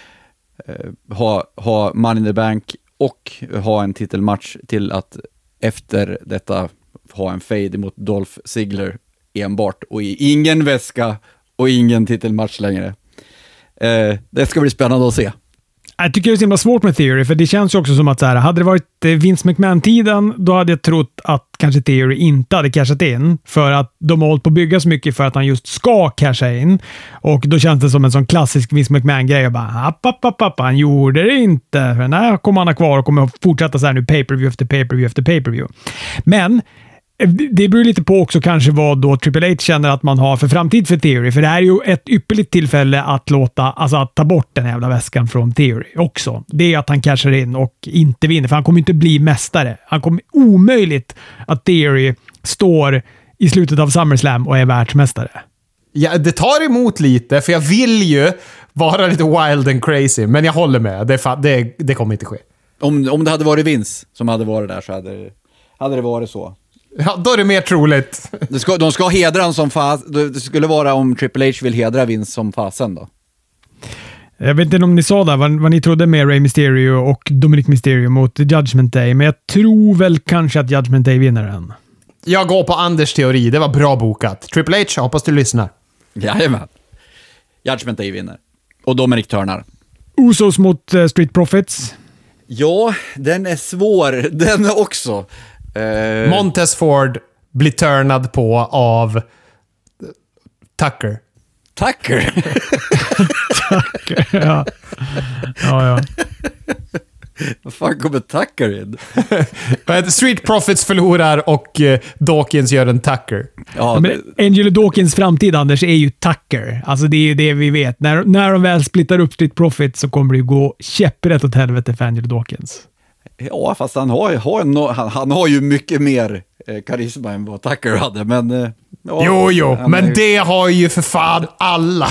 Ha, ha Money in the Bank och ha en titelmatch till att efter detta ha en fade mot Dolph Ziggler enbart och i ingen väska och ingen titelmatch längre. Eh, det ska bli spännande att se. Jag tycker det är så himla svårt med Theory, för det känns ju också som att så här, hade det varit Vince McMahon-tiden, då hade jag trott att kanske Theory inte hade cashat in, för att de har hållit på att bygga så mycket för att han just ska casha in. Och då känns det som en sån klassisk Vince McMahon-grej. Jag bara, app, app, app, app, han gjorde det inte. För nej, kommer han ha kvar och kommer att fortsätta så här nu, pay-per-view efter pay-per-view efter pay-per-view. Men det beror lite på också kanske vad då Triple H känner att man har för framtid för Theory. För det här är ju ett ypperligt tillfälle att låta, alltså att ta bort den jävla väskan från Theory också. Det är att han cashar in och inte vinner, för han kommer inte bli mästare. Han kommer omöjligt att Theory står i slutet av SummerSlam och är världsmästare. Ja, det tar emot lite, för jag vill ju vara lite wild and crazy, men jag håller med. Det, det, det kommer inte ske. Om, om det hade varit Vince som hade varit där så hade, hade det varit så. Ja, då är det mer troligt. Det ska, de ska hedra en som fas. Det skulle vara om Triple H vill hedra Vince som fasen då. Jag vet inte om ni sa där vad, vad ni trodde med Rey Mysterio och Dominic Mysterio mot Judgment Day, men jag tror väl kanske att Judgment Day vinner den. Jag går på Anders teori. Det var bra bokat. Triple H, hoppas du lyssnar. Jajamän. Judgment Day vinner. Och Dominic turnar. Usos mot uh, Street Profits. Ja, den är svår. Den är också... Uh... Montez Ford blir turnad på av Tucker. Tucker? Tucker, ja. Ja, ja. Vad fan kommer Tucker in? Street Profits förlorar och uh, Dawkins gör en Tucker. Ja, men Angelo Dawkins framtid, Anders, är ju Tucker. Alltså det är ju det vi vet. När, när de väl splittar upp Street Profits så kommer det ju gå käpprätt åt helvete för Angelo Dawkins. Ja, fast han har, har, no, han, han har ju mycket mer eh, karisma än vad Tucker hade, men... Eh, ja, jo, jo, men är... det har ju för fan alla.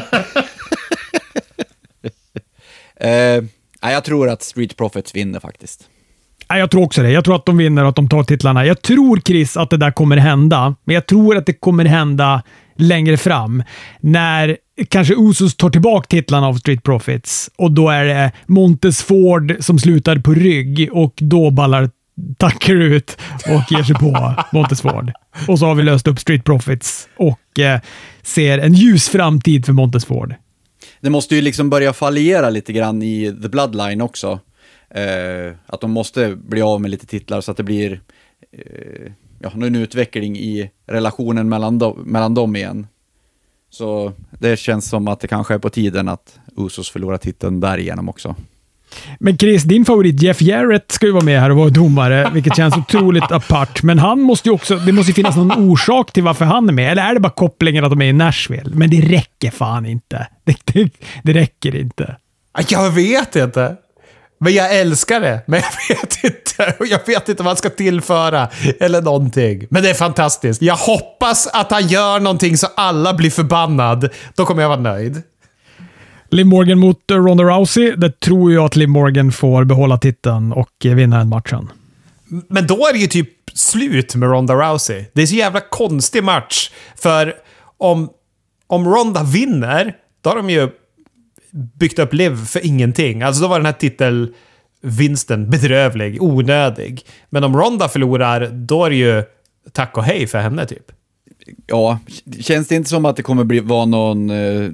eh, jag tror att Street Profits vinner faktiskt. Jag tror också det. Jag tror att de vinner och att de tar titlarna. Jag tror, Chris, att det där kommer hända. Men jag tror att det kommer hända längre fram. När kanske Usos tar tillbaka titlarna av Street Profits. Och då är det Montesford som slutar på rygg. Och då ballar Tucker ut och ger sig på Montesford. Och så har vi löst upp Street Profits. Och eh, ser en ljus framtid för Montesford. Det måste ju liksom börja fallera lite grann i The Bloodline också. Uh, att de måste bli av med lite titlar så att det blir uh, ja, en utveckling i relationen mellan, do- mellan dem igen. Så det känns som att det kanske är på tiden att Usos förlorar titeln där igenom också. Men Chris, din favorit Jeff Jarrett ska ju vara med här och vara domare, vilket känns otroligt apart. Men han måste ju också, det måste ju finnas någon orsak till varför han är med. Eller är det bara kopplingen att de är i Nashville? Men det räcker fan inte. Det, det, det räcker inte. Jag vet inte. Men jag älskar det. Men jag vet inte. Jag vet inte vad han ska tillföra. Eller någonting. Men det är fantastiskt. Jag hoppas att han gör någonting så alla blir förbannad. Då kommer jag vara nöjd. Liv Morgan mot Ronda Rousey. Det tror jag att Liv Morgan får behålla titeln och vinna den matchen. Men då är det ju typ slut med Ronda Rousey. Det är så jävla konstig match. För om, om Ronda vinner, då har de ju byggt upp Liv för ingenting. Alltså då var den här titelvinsten bedrövlig, onödig. Men om Ronda förlorar, då är det ju tack och hej för henne typ. Ja, känns det inte som att det kommer bli, vara någon eh,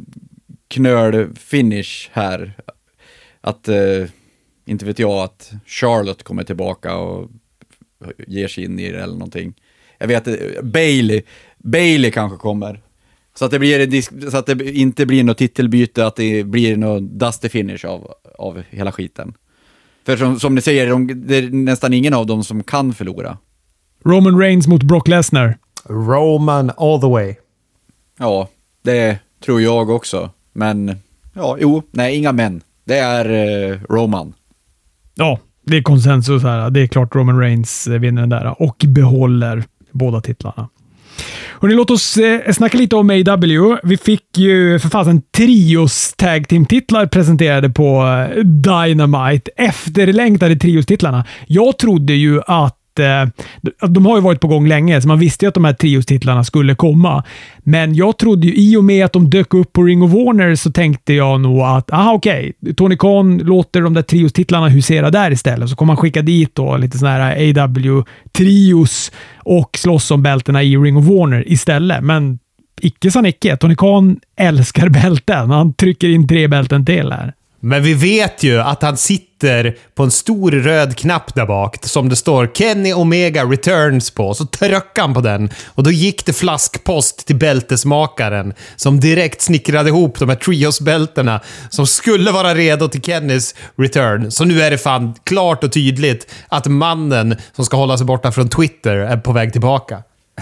knöl-finish här? Att, eh, inte vet jag, att Charlotte kommer tillbaka och ger sig in i det eller någonting. Jag vet att Bailey, Bailey kanske kommer. Så att det blir så att det inte blir något titelbyte, att det blir någon dusty finish av, av hela skiten. För som, som ni säger, de, det är nästan ingen av dem som kan förlora. Roman Reigns mot Brock Lesnar. Roman all the way. Ja, det tror jag också. Men, ja, jo, nej, inga män. Det är eh, Roman. Ja, det är konsensus här. Det är klart Roman Reigns vinner den där och behåller båda titlarna. Hörrni, låt oss eh, snacka lite om A E W. Vi fick ju för fasen trios tag team-titlar presenterade på eh, Dynamite. Efterlängtade trios-titlarna. Jag trodde ju att eh, de har ju varit på gång länge, så man visste ju att de här trios-titlarna skulle komma. Men jag trodde ju, i och med att de dök upp på Ring of Honor, så tänkte jag nog att, aha okej, okay, Tony Khan låter de där trios-titlarna husera där istället. Så kommer man skicka dit då lite såna här A E W-trios och slåss om bältena i Ring of Honor istället. Men icke sa Nicke. Tony Khan älskar bälten. Han trycker in tre bälten till här. Men vi vet ju att han sitter på en stor röd knapp där bak som det står Kenny Omega Returns på. Så tryckte han på den och då gick det flaskpost till bältesmakaren som direkt snickrade ihop de här trios-bälterna som skulle vara redo till Kennys return. Så nu är det fan klart och tydligt att mannen som ska hålla sig borta från Twitter är på väg tillbaka.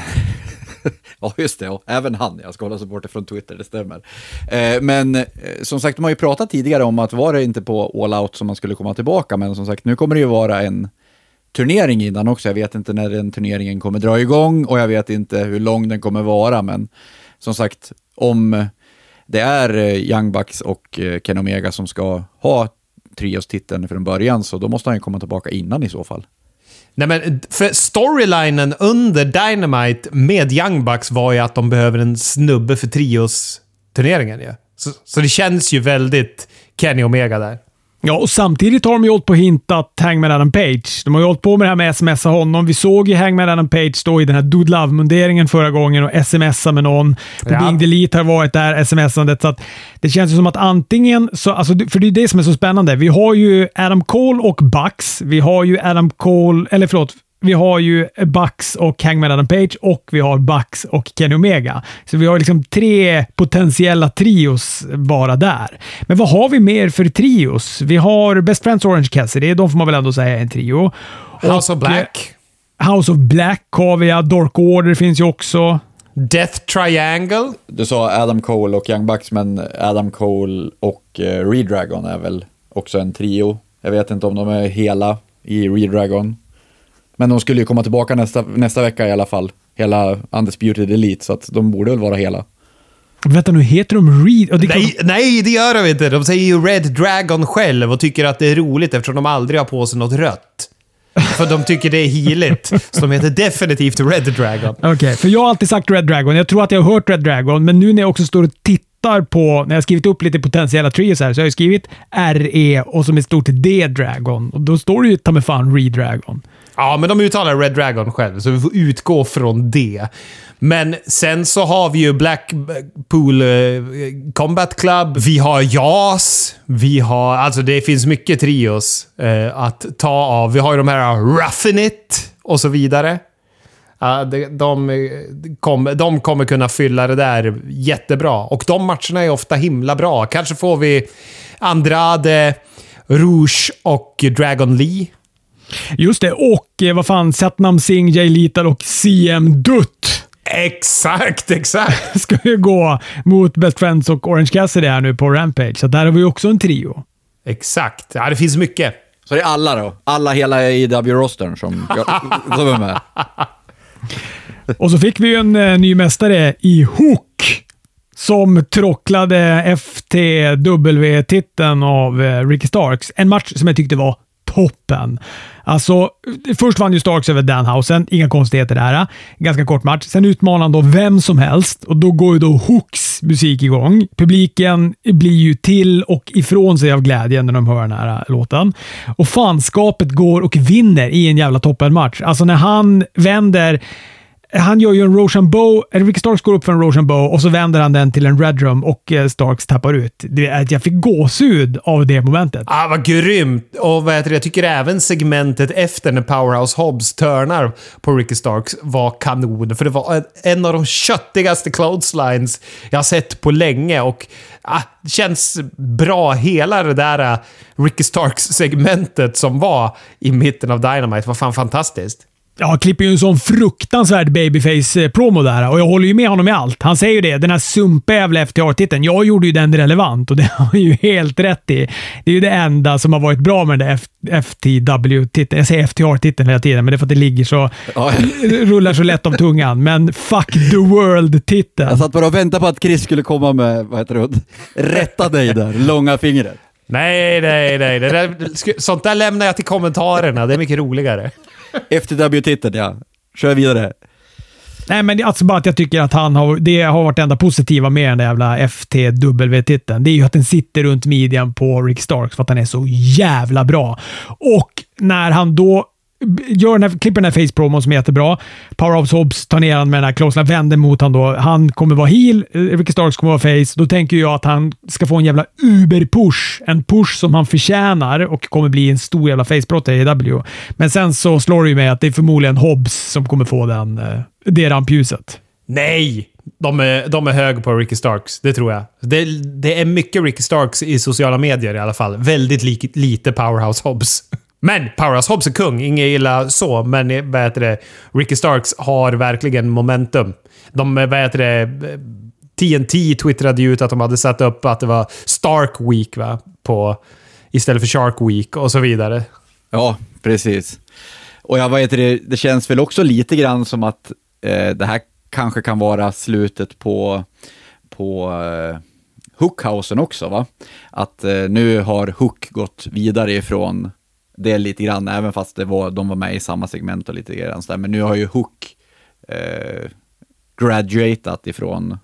Ja, just det. Ja. Även han. Jag ska hålla sig borta från Twitter, det stämmer. Eh, men eh, som sagt, de har ju pratat tidigare om att var det inte på All Out som man skulle komma tillbaka. Men som sagt, nu kommer det ju vara en turnering innan också. Jag vet inte när den turneringen kommer dra igång och jag vet inte hur lång den kommer vara. Men som sagt, om det är Young Bucks och Ken Omega som ska ha trios-titeln från början, så då måste han ju komma tillbaka innan i så fall. Nej, men för storylinen under Dynamite med Young Bucks var ju att de behöver en snubbe för trios-turneringen. Ja. Så, så det känns ju väldigt Kenny Omega där. Ja, och samtidigt har de ju hållit på att hinta Hangman Adam Page. De har ju hållit på med det här med smsa honom. Vi såg ju Hangman Adam Page stå i den här Dude Love-munderingen förra gången och smsa med någon. På Ja. Being Delete har varit där, smsandet. Så att det känns ju som att antingen, så, alltså, för det är det som är så spännande. Vi har ju Adam Cole och Bucks. Vi har ju Adam Cole, eller förlåt, vi har ju Bucks och Hangman Adam Page och vi har Bucks och Kenny Omega. Så vi har liksom tre potentiella trios bara där. Men vad har vi mer för trios? Vi har Best Friends Orange Cassidy, de får man väl ändå säga är en trio. House och, of Black. House of Black har vi, ja, Dark Order finns ju också. Death Triangle. Du sa Adam Cole och Young Bucks, men Adam Cole och uh, Redragon är väl också en trio. Jag vet inte om de är hela i Redragon. Men de skulle ju komma tillbaka nästa, nästa vecka i alla fall. Hela Undisputed Elite, så att de borde väl vara hela. Vänta, nu heter de Red... Och det kan... nej, nej, det gör de inte. De säger ju Red Dragon själv och tycker att det är roligt eftersom de aldrig har på sig något rött. För de tycker det är heligt. Så de heter definitivt Red Dragon. Okej, okay, för jag har alltid sagt Red Dragon. Jag tror att jag har hört Red Dragon, men nu när jag också står och tittar på, när jag har skrivit upp lite potentiella trios här, så har jag skrivit R E och som är stort D Dragon. Och då står det ju ta med fan Red Dragon. Ja, men de uttalar Red Dragon själv, så vi får utgå från det. Men sen så har vi ju Blackpool eh, Combat Club. Vi har Jas. Vi har... Alltså det finns mycket trios eh, att ta av. Vi har ju de här Ruffin It och så vidare. Uh, de, de, kom, de kommer kunna fylla det där jättebra. Och de matcherna är ofta himla bra. Kanske får vi Andrade, Rouge och Dragon Lee. Just det, och eh, vad fan, Satnam Singh, Jay Lethal och C M Dutt. Exakt, exakt. Ska ju gå mot Best Friends och Orange Cassidy här nu på Rampage. Så där har vi också en trio. Exakt. Ja, det finns mycket. Så det är alla då? Alla hela I W-rostern som kommer med. Och så fick vi ju en uh, ny mästare i Hook som trocklade F T W-titeln av uh, Ricky Starks. En match som jag tyckte var toppen. Alltså, först vann ju Starks över Danhausen. Inga konstigheter där. Ganska kort match. Sen utmanar han då vem som helst och då går ju då Hooks musik igång. Publiken blir ju till och ifrån sig av glädje när de hör den här låten. Och fanskapet går och vinner i en jävla toppenmatch. Alltså när han vänder... Han gör ju en Rochambeau, Ricky Starks går upp för en Rochambeau och så vänder han den till en Redrum och Starks tappar ut. Det är att jag fick gåshud av det momentet. Ah, vad grymt! Och vad heter det? Jag tycker även segmentet efter när Powerhouse Hobbs turnar på Ricky Starks var kanon. För det var en av de köttigaste clotheslines jag har sett på länge och ah, det känns bra. Hela det där Ricky Starks-segmentet som var i mitten av Dynamite var fan fantastiskt. Ja, klipper ju en sån fruktansvärd babyface-promo där och jag håller ju med honom i allt. Han säger ju det, den här sumpävla F T R-titeln. Jag gjorde ju den relevant och det har han ju helt rätt i. Det är ju det enda som har varit bra med den där F T W-titeln. Jag säger F T R-titeln hela tiden, men det är för att det ligger så... Ja. Rullar så lätt av tungan. Men fuck the world-titeln. Jag satt bara och väntade på att Chris skulle komma med, vad heter det, rätta dig där, långa fingret. Nej, nej, nej. Det där, sånt där lämnar jag till kommentarerna. Det är mycket roligare. F T W-titeln, ja. Kör vidare. Nej, men det är alltså bara att jag tycker att han har, det har varit det enda positiva med den där jävla F T W-titeln. Det är ju att den sitter runt midjan på Rick Starks för att han är så jävla bra. Och när han då gör den här, klipper den här face-promon som är jättebra. Powerhouse Hobbs tar ner han med den här closen, vänder mot han då. Han kommer vara heel, Ricky Starks kommer vara face. Då tänker jag att han ska få en jävla uber-push. En push som han förtjänar och kommer bli en stor jävla face-brottare i W. Men sen så slår det ju mig att det är förmodligen Hobbs som kommer få den, det rampljuset. Nej! De är, de är hög på Ricky Starks, det tror jag. Det, det är mycket Ricky Starks i sociala medier i alla fall. Väldigt li, lite Powerhouse Hobbs. Men Powerhouse Hobbs är kung, inget illa så, men vad heter det, Ricky Starks har verkligen momentum. De, vad heter det, T N T twittrade ut att de hade satt upp att det var Stark Week, va, på, istället för Shark Week och så vidare. Ja, precis. Och jag vet det, det känns väl också lite grann som att eh, det här kanske kan vara slutet på, på eh, Hookhausen också, va? Att eh, nu har Hook gått vidare ifrån det lite grann, även fast det var, de var med i samma segment och lite grann så där. Men nu har ju Hook eh, graduatat ifrån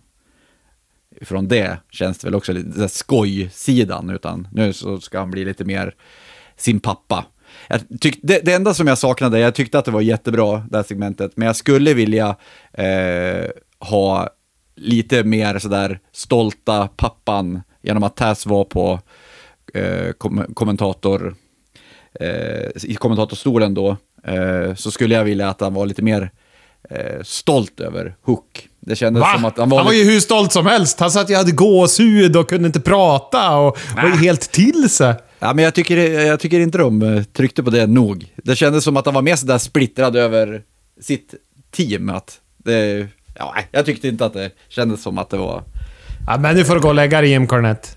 ifrån det, känns det väl också lite skoj-sidan, utan nu så ska han bli lite mer sin pappa. Jag tyck, det, det enda som jag saknade, jag tyckte att det var jättebra det här segmentet, men jag skulle vilja eh, ha lite mer sådär stolta pappan genom att Taz var på eh, kom, kommentator eh, i kommentatorstolen då, eh, så skulle jag vilja att han var lite mer eh, stolt över Hook. Det kändes Va? som att han var, han var ju hur stolt som helst. Han sa att jag hade gåshud och kunde inte prata och Nä. var ju helt till sig. Ja, men jag tycker, jag tycker inte de tryckte på det nog. Det kändes som att han var mer så där splittrad över sitt team. Att det, ja, jag tyckte inte att det kändes som att det var... Ja, men nu får du gå och lägga dig, Jim Cornette.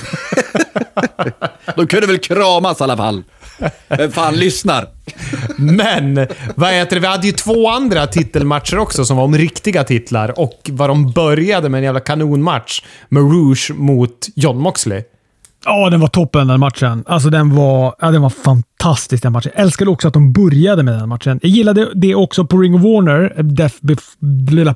De kunde väl kramas i alla fall. Vem fan lyssnar? Men, vad heter det? Vi hade ju två andra titelmatcher också som var om riktiga titlar. Och vad de började med en jävla kanonmatch med Rouge mot Jon Moxley. Ja, den var toppen den matchen. Alltså den var, ja, den var fantastisk den matchen. Jag älskade också att de började med den matchen. Jag gillade det också på Ring of Honor. Death, bef-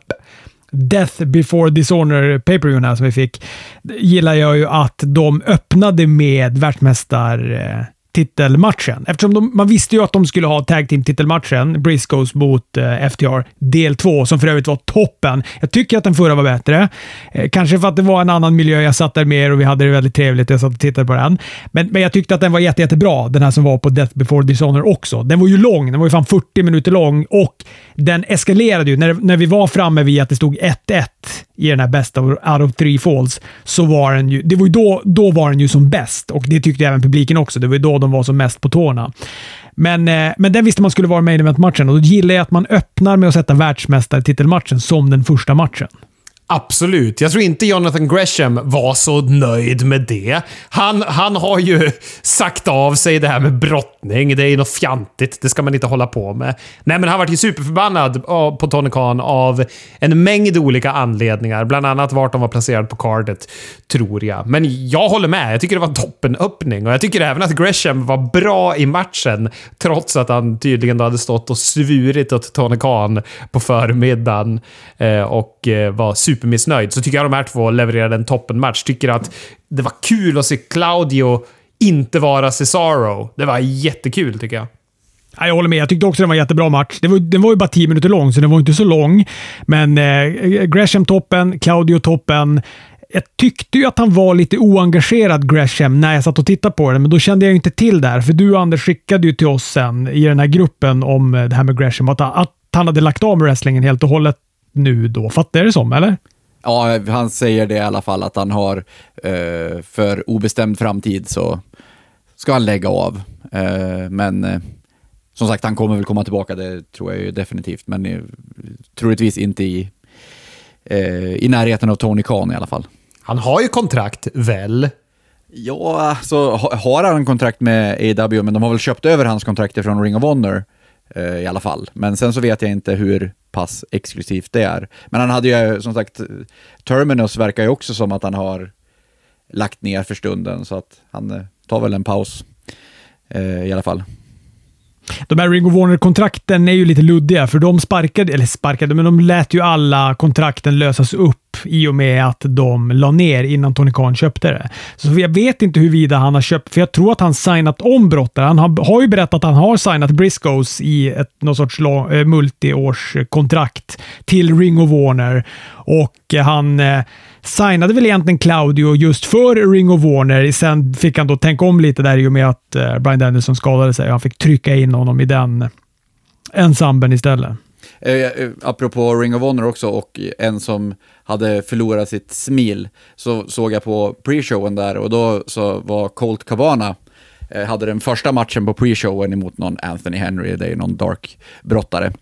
Death Before Dishonor pay-per-view här som vi fick. Gillar jag ju att de öppnade med världsmästar titelmatchen. Eftersom de, man visste ju att de skulle ha tag team titelmatchen Briscoes mot eh, F T R del två som för övrigt var toppen. Jag tycker att den förra var bättre. Eh, kanske för att det var en annan miljö. Jag satt där mer och vi hade det väldigt trevligt. Jag satt och tittade på den. Men, men jag tyckte att den var jätte, jättebra. Den här som var på Death Before Dishonor också. Den var ju lång. Den var ju fan fyrtio minuter lång och den eskalerade ju. När, när vi var framme vid att det stod ett ett i den här best of, out of three falls så var den ju, det var ju då, då var den ju som bäst och det tyckte även publiken också. Det var ju då de var som mest på tårna. Men, eh, men den visste man skulle vara main event-matchen och då gillar jag att man öppnar med att sätta världsmästartitelmatchen som den första matchen. Absolut. Jag tror inte Jonathan Gresham var så nöjd med det. Han, han har ju sagt av sig det här med brottning. Det är ju något fjantigt. Det ska man inte hålla på med. Nej, men han var ju superförbannad på Tony Khan av en mängd olika anledningar. Bland annat vart de var placerad på cardet, tror jag. Men jag håller med. Jag tycker det var en toppenöppning. Och jag tycker även att Gresham var bra i matchen. Trots att han tydligen då hade stått och svurit åt Tony Khan på förmiddagen. Eh, och eh, var super missnöjd, så tycker jag de här två levererade en toppenmatch. Tycker att det var kul att se Claudio inte vara Cesaro. Det var jättekul tycker jag. Ja, jag håller med. Jag tyckte också det var en jättebra match. Det var, den var ju bara tio minuter lång, så den var inte så lång. Men eh, Gresham toppen, Claudio toppen. Jag tyckte ju att han var lite oengagerad, Gresham, när jag satt och tittade på den, men då kände jag ju inte till där. För du, Anders, skickade ju till oss sen i den här gruppen om det här med Gresham, att, att han hade lagt av med wrestlingen helt och hållet nu då. Fattar jag det som, eller? Ja, han säger det i alla fall, att han har eh, för obestämd framtid så ska han lägga av. Eh, men eh, som sagt, han kommer väl komma tillbaka, det tror jag ju definitivt. Men eh, troligtvis inte i, eh, i närheten av Tony Khan i alla fall. Han har ju kontrakt, väl? Ja, så har han kontrakt med A E W, men de har väl köpt över hans kontrakt från Ring of Honor eh, i alla fall. Men sen så vet jag inte hur pass exklusivt det är. Men han hade ju, som sagt, Terminus verkar ju också som att han har lagt ner för stunden, så att han tar väl en paus eh, i alla fall. De här Ring of Honor-kontrakten är ju lite luddiga, för de sparkade, eller sparkade, men de lät ju alla kontrakten lösas upp i och med att de la ner innan Tony Khan köpte det. Så jag vet inte huruvida han har köpt, för jag tror att han signat om brottare. Han har, har ju berättat att han har signat Briscoes i ett någon sorts lång, eh, multiårskontrakt till Ring of Honor, och eh, han eh, signade väl egentligen Claudio just för Ring of Honor. Sen fick han då tänka om lite där i och med att eh, Bryan Danielson skadade sig och han fick trycka in honom i den ensemblen istället. Eh, apropå Ring of Honor också, och en som hade förlorat sitt smil, så såg jag på pre-showen där, och då så var Colt Cabana eh, hade den första matchen på pre-showen emot någon Anthony Henry, det är någon dark brottare.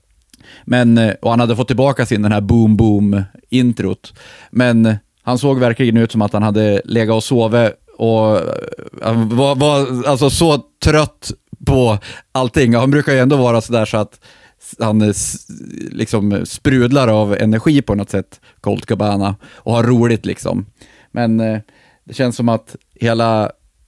Men, och han hade fått tillbaka sin den här boom boom introt, men han såg verkligen ut som att han hade legat och sovit och han var, var alltså så trött på allting. Han brukar ju ändå vara så där så att han liksom sprudlar av energi på något sätt, Colt Cabana, och har roligt liksom. Men eh, det känns som att hela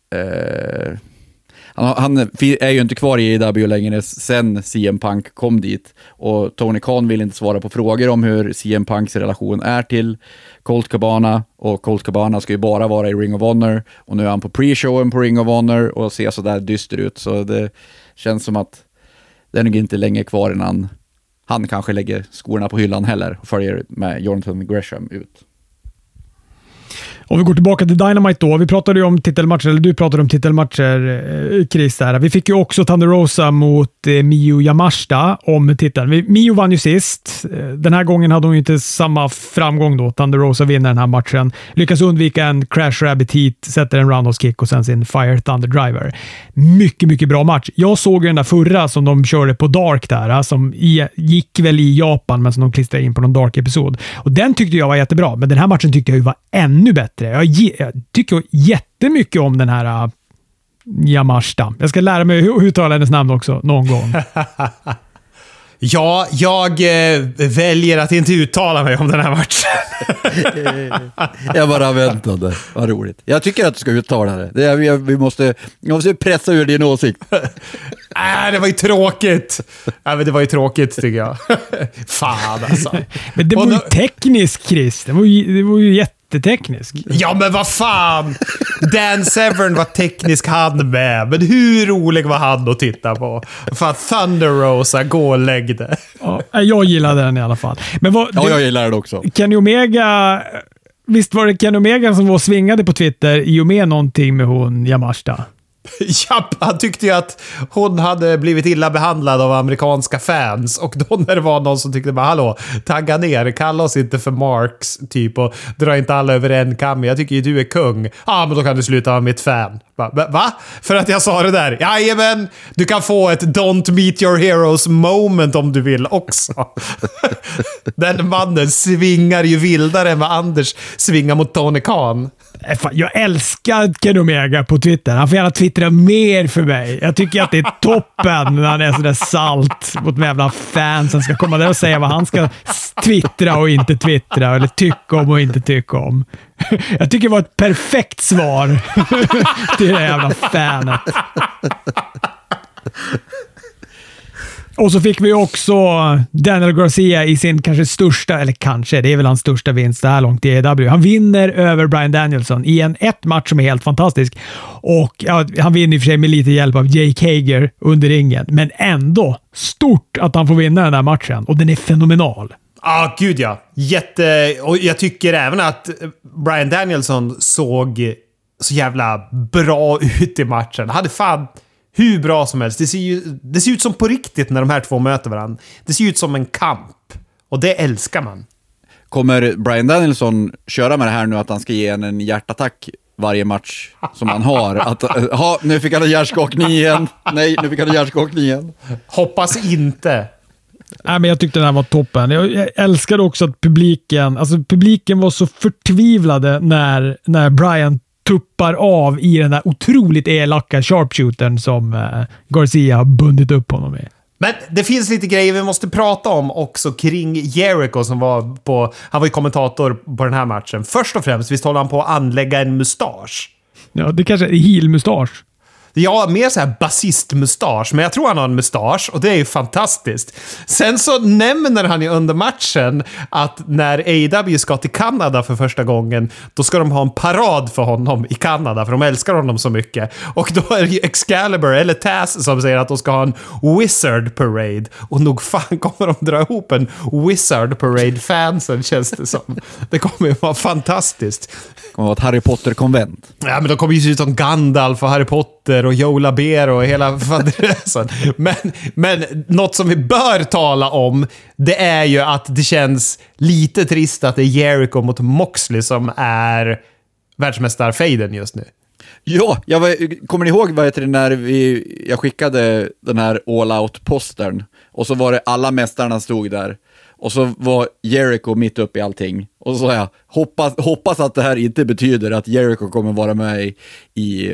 eh, han, han är ju inte kvar i A E W längre sen C M Punk kom dit, och Tony Khan vill inte svara på frågor om hur C M Punks relation är till Colt Cabana, och Colt Cabana ska ju bara vara i Ring of Honor, och nu är han på pre-showen på Ring of Honor och ser så där dyster ut, så det känns som att det är nog inte länge kvar innan han kanske lägger skorna på hyllan heller och följer med Jonathan Gresham ut. Om vi går tillbaka till Dynamite då. Vi pratade ju om titelmatcher, eller du pratade om titelmatcher, Chris. Där. Vi fick ju också Thunder Rosa mot eh, Miyu Yamashita om titeln. Vi, Miyu vann ju sist. Den här gången hade hon ju inte samma framgång då. Thunder Rosa vinner den här matchen. Lyckas undvika en Crash Rabbit Heat, sätter en roundhouse kick och sen sin Fire Thunder Driver. Mycket, mycket bra match. Jag såg ju den där förra som de körde på Dark där, som i, gick väl i Japan, men som de klistrade in på någon Dark-episod. Och den tyckte jag var jättebra, men den här matchen tyckte jag ju var ännu bättre. Jag, jag tycker jättemycket om den här uh, Yamashita. Jag ska lära mig hur uttala hennes namn också någon gång. Ja, jag eh, väljer att inte uttala mig om den här matchen. Jag bara väntade. Vad roligt. Jag tycker att du ska uttala det. det är, vi, vi, måste, vi måste pressa ur din åsikt. Nej, det var ju tråkigt. Nej, men det var ju tråkigt tycker jag. Fan alltså. Men det var ju tekniskt, Chris. Det var ju, det var ju jättetekniskt. Ja, men vad fan. Dan Severn var teknisk han med. Men hur rolig var han att titta på? För att Thunder Rosa går och lägg det. Ja, jag gillade den i alla fall. Men vad, ja, jag gillar den också. Kenny Omega... Visst var det Kenny Omega som var svingade på Twitter i och med någonting med hon Yamashita? Japp, han tyckte ju att hon hade blivit illa behandlad av amerikanska fans. Och då när det var någon som tyckte bara, hallå, tagga ner, kalla oss inte för Marks typ och dra inte alla över en kam. Jag tycker ju du är kung. Ja, ah, men då kan du sluta vara mitt fan. Va? Va? För att jag sa det där? Jajamän, du kan få ett don't meet your heroes moment om du vill också. Den mannen svingar ju vildare än vad Anders svingar mot Tony Khan. Jag älskar Kenny Omega på Twitter. Han får gärna twittra mer för mig. Jag tycker att det är toppen när han är sådär salt mot de jävla fansen ska komma där och säga vad han ska twittra och inte twittra, eller tycka om och inte tycka om. Jag tycker det var ett perfekt svar till det jävla fanet. Och så fick vi också Daniel Garcia i sin kanske största, eller kanske, det är väl hans största vinst det här långt i A E W. Han vinner över Bryan Danielson i en ett match som är helt fantastisk. Och ja, han vinner i och för sig med lite hjälp av Jake Hager under ringen. Men ändå stort att han får vinna den här matchen. Och den är fenomenal. Ja, ah, gud ja. Jätte... Och jag tycker även att Bryan Danielson såg så jävla bra ut i matchen. Han hade fan... hur bra som helst. Det ser ju det ser ut som på riktigt när de här två möter varandra. Det ser ut som en kamp. Och det älskar man. Kommer Bryan Danielson köra med det här nu att han ska ge en, en hjärtattack varje match som han har? Att, ha, nu fick han en hjärtskakning igen. Nej, nu fick han en hjärtskakning igen. Hoppas inte. Nej, men jag tyckte den här var toppen. Jag, jag älskade också att publiken, alltså publiken var så förtvivlade när, när Bryan tuppar av i den där otroligt elaka sharpshootern som eh, Garcia har bundit upp honom med. Men det finns lite grejer vi måste prata om också kring Jericho som var på... Han var ju kommentator på den här matchen. Först och främst, visst håller han på att anlägga en mustasch? Ja, det kanske är heel-mustasch. Ja, mer så här basistmustasch, men jag tror han har en mustasch och det är ju fantastiskt. Sen så nämner han ju under matchen att när A E W ska till Kanada för första gången, då ska de ha en parad för honom i Kanada, för de älskar honom så mycket. Och då är det ju Excalibur eller Taz som säger att de ska ha en Wizard Parade. Och nog fan kommer de dra ihop en Wizard Parade-fansen, känns det som. Det kommer ju vara fantastiskt. Det kommer vara ett Harry Potter-konvent. Ja, men de kommer ju se ut som Gandalf och Harry Potter och Joe Labero och hela fadressen. Men, men något som vi bör tala om, det är ju att det känns lite trist att det är Jericho mot Moxley som är världsmästarfejden just nu. Ja, jag var, kommer ni ihåg vad heter det, när vi, jag skickade den här all-out-postern och så var det alla mästarna stod där. Och så var Jericho mitt upp i allting. Och så sa jag, hoppas, hoppas att det här inte betyder att Jericho kommer vara med i, i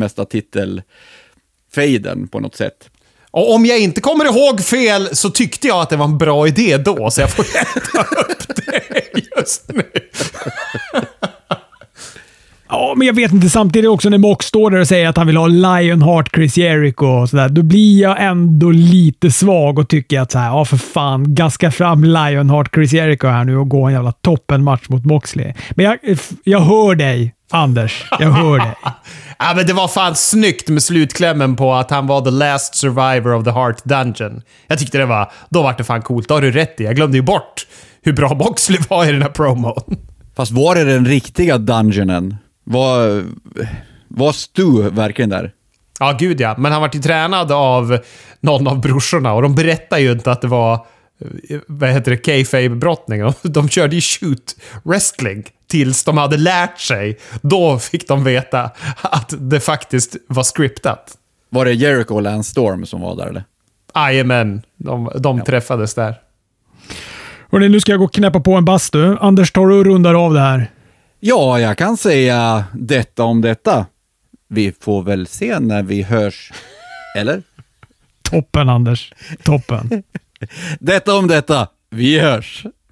världsmästartitel-fejden på något sätt. Och om jag inte kommer ihåg fel så tyckte jag att det var en bra idé då, så jag får äta upp det just nu. Ja, men jag vet inte. Samtidigt också när Mox står där och säger att han vill ha Lionheart Chris Jericho och sådär, då blir jag ändå lite svag och tycker att så här, ja för fan, gaska fram Lionheart Chris Jericho här nu och gå en jävla toppenmatch mot Moxley. Men jag, jag hör dig, Anders. Jag hör dig. Ja, men det var fan snyggt med slutklämmen på att han var the last survivor of the Heart Dungeon. Jag tyckte det var, då var det fan coolt. Då har du rätt i. Jag glömde ju bort hur bra Moxley var i den här promon. Fast var är den riktiga dungeonen? Var, var Stu verkligen där? Ja, gud ja. Men han var ju tränad av någon av brorsorna och de berättade ju inte att det var, vad heter det, kayfabe-brottning. De körde ju shoot wrestling tills de hade lärt sig. Då fick de veta att det faktiskt var scriptat. Var det Jericho och Lance Storm som var där eller? Jajamän, de, de ja. träffades där. Hörrni, nu ska jag gå och knäppa på en bastu. Anders, tar du och rundar av det här? Ja, jag kan säga detta om detta. Vi får väl se när vi hörs. Eller? Toppen, Anders. Toppen. Detta om detta. Vi hörs.